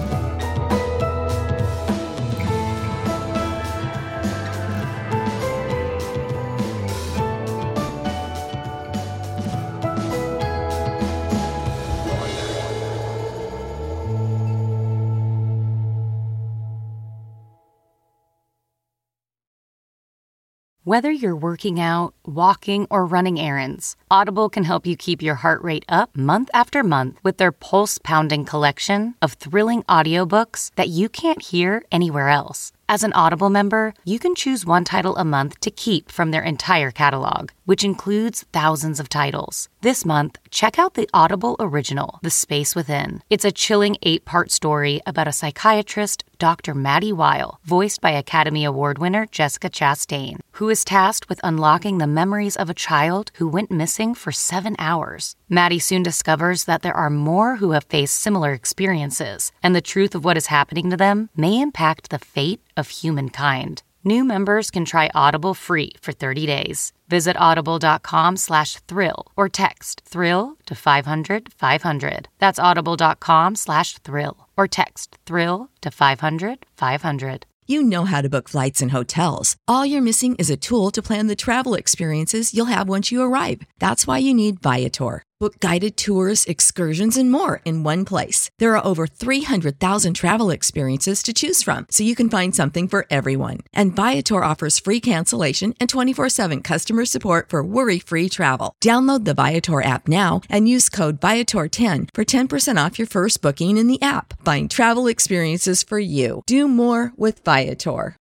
[SPEAKER 8] Whether you're working out, walking, or running errands, Audible can help you keep your heart rate up month after month with their pulse-pounding collection of thrilling audiobooks that you can't hear anywhere else. As an Audible member, you can choose one title a month to keep from their entire catalog, which includes thousands of titles. This month, check out the Audible original, The Space Within. It's a chilling eight-part story about a psychiatrist, Doctor Maddie Weil, voiced by Academy Award winner Jessica Chastain, who is tasked with unlocking the memories of a child who went missing for seven hours. Maddie soon discovers that there are more who have faced similar experiences, and the truth of what is happening to them may impact the fate of humankind. New members can try Audible free for thirty days. Visit audible.com slash thrill or text thrill to five hundred five hundred. That's audible.com slash thrill or text thrill to five hundred five hundred.
[SPEAKER 9] You know how to book flights and hotels. All you're missing is a tool to plan the travel experiences you'll have once you arrive. That's why you need Viator. Book guided tours, excursions, and more in one place. There are over three hundred thousand travel experiences to choose from, so you can find something for everyone. And Viator offers free cancellation and twenty-four seven customer support for worry-free travel. Download the Viator app now and use code Viator ten for ten percent off your first booking in the app. Find travel experiences for you. Do more with Viator.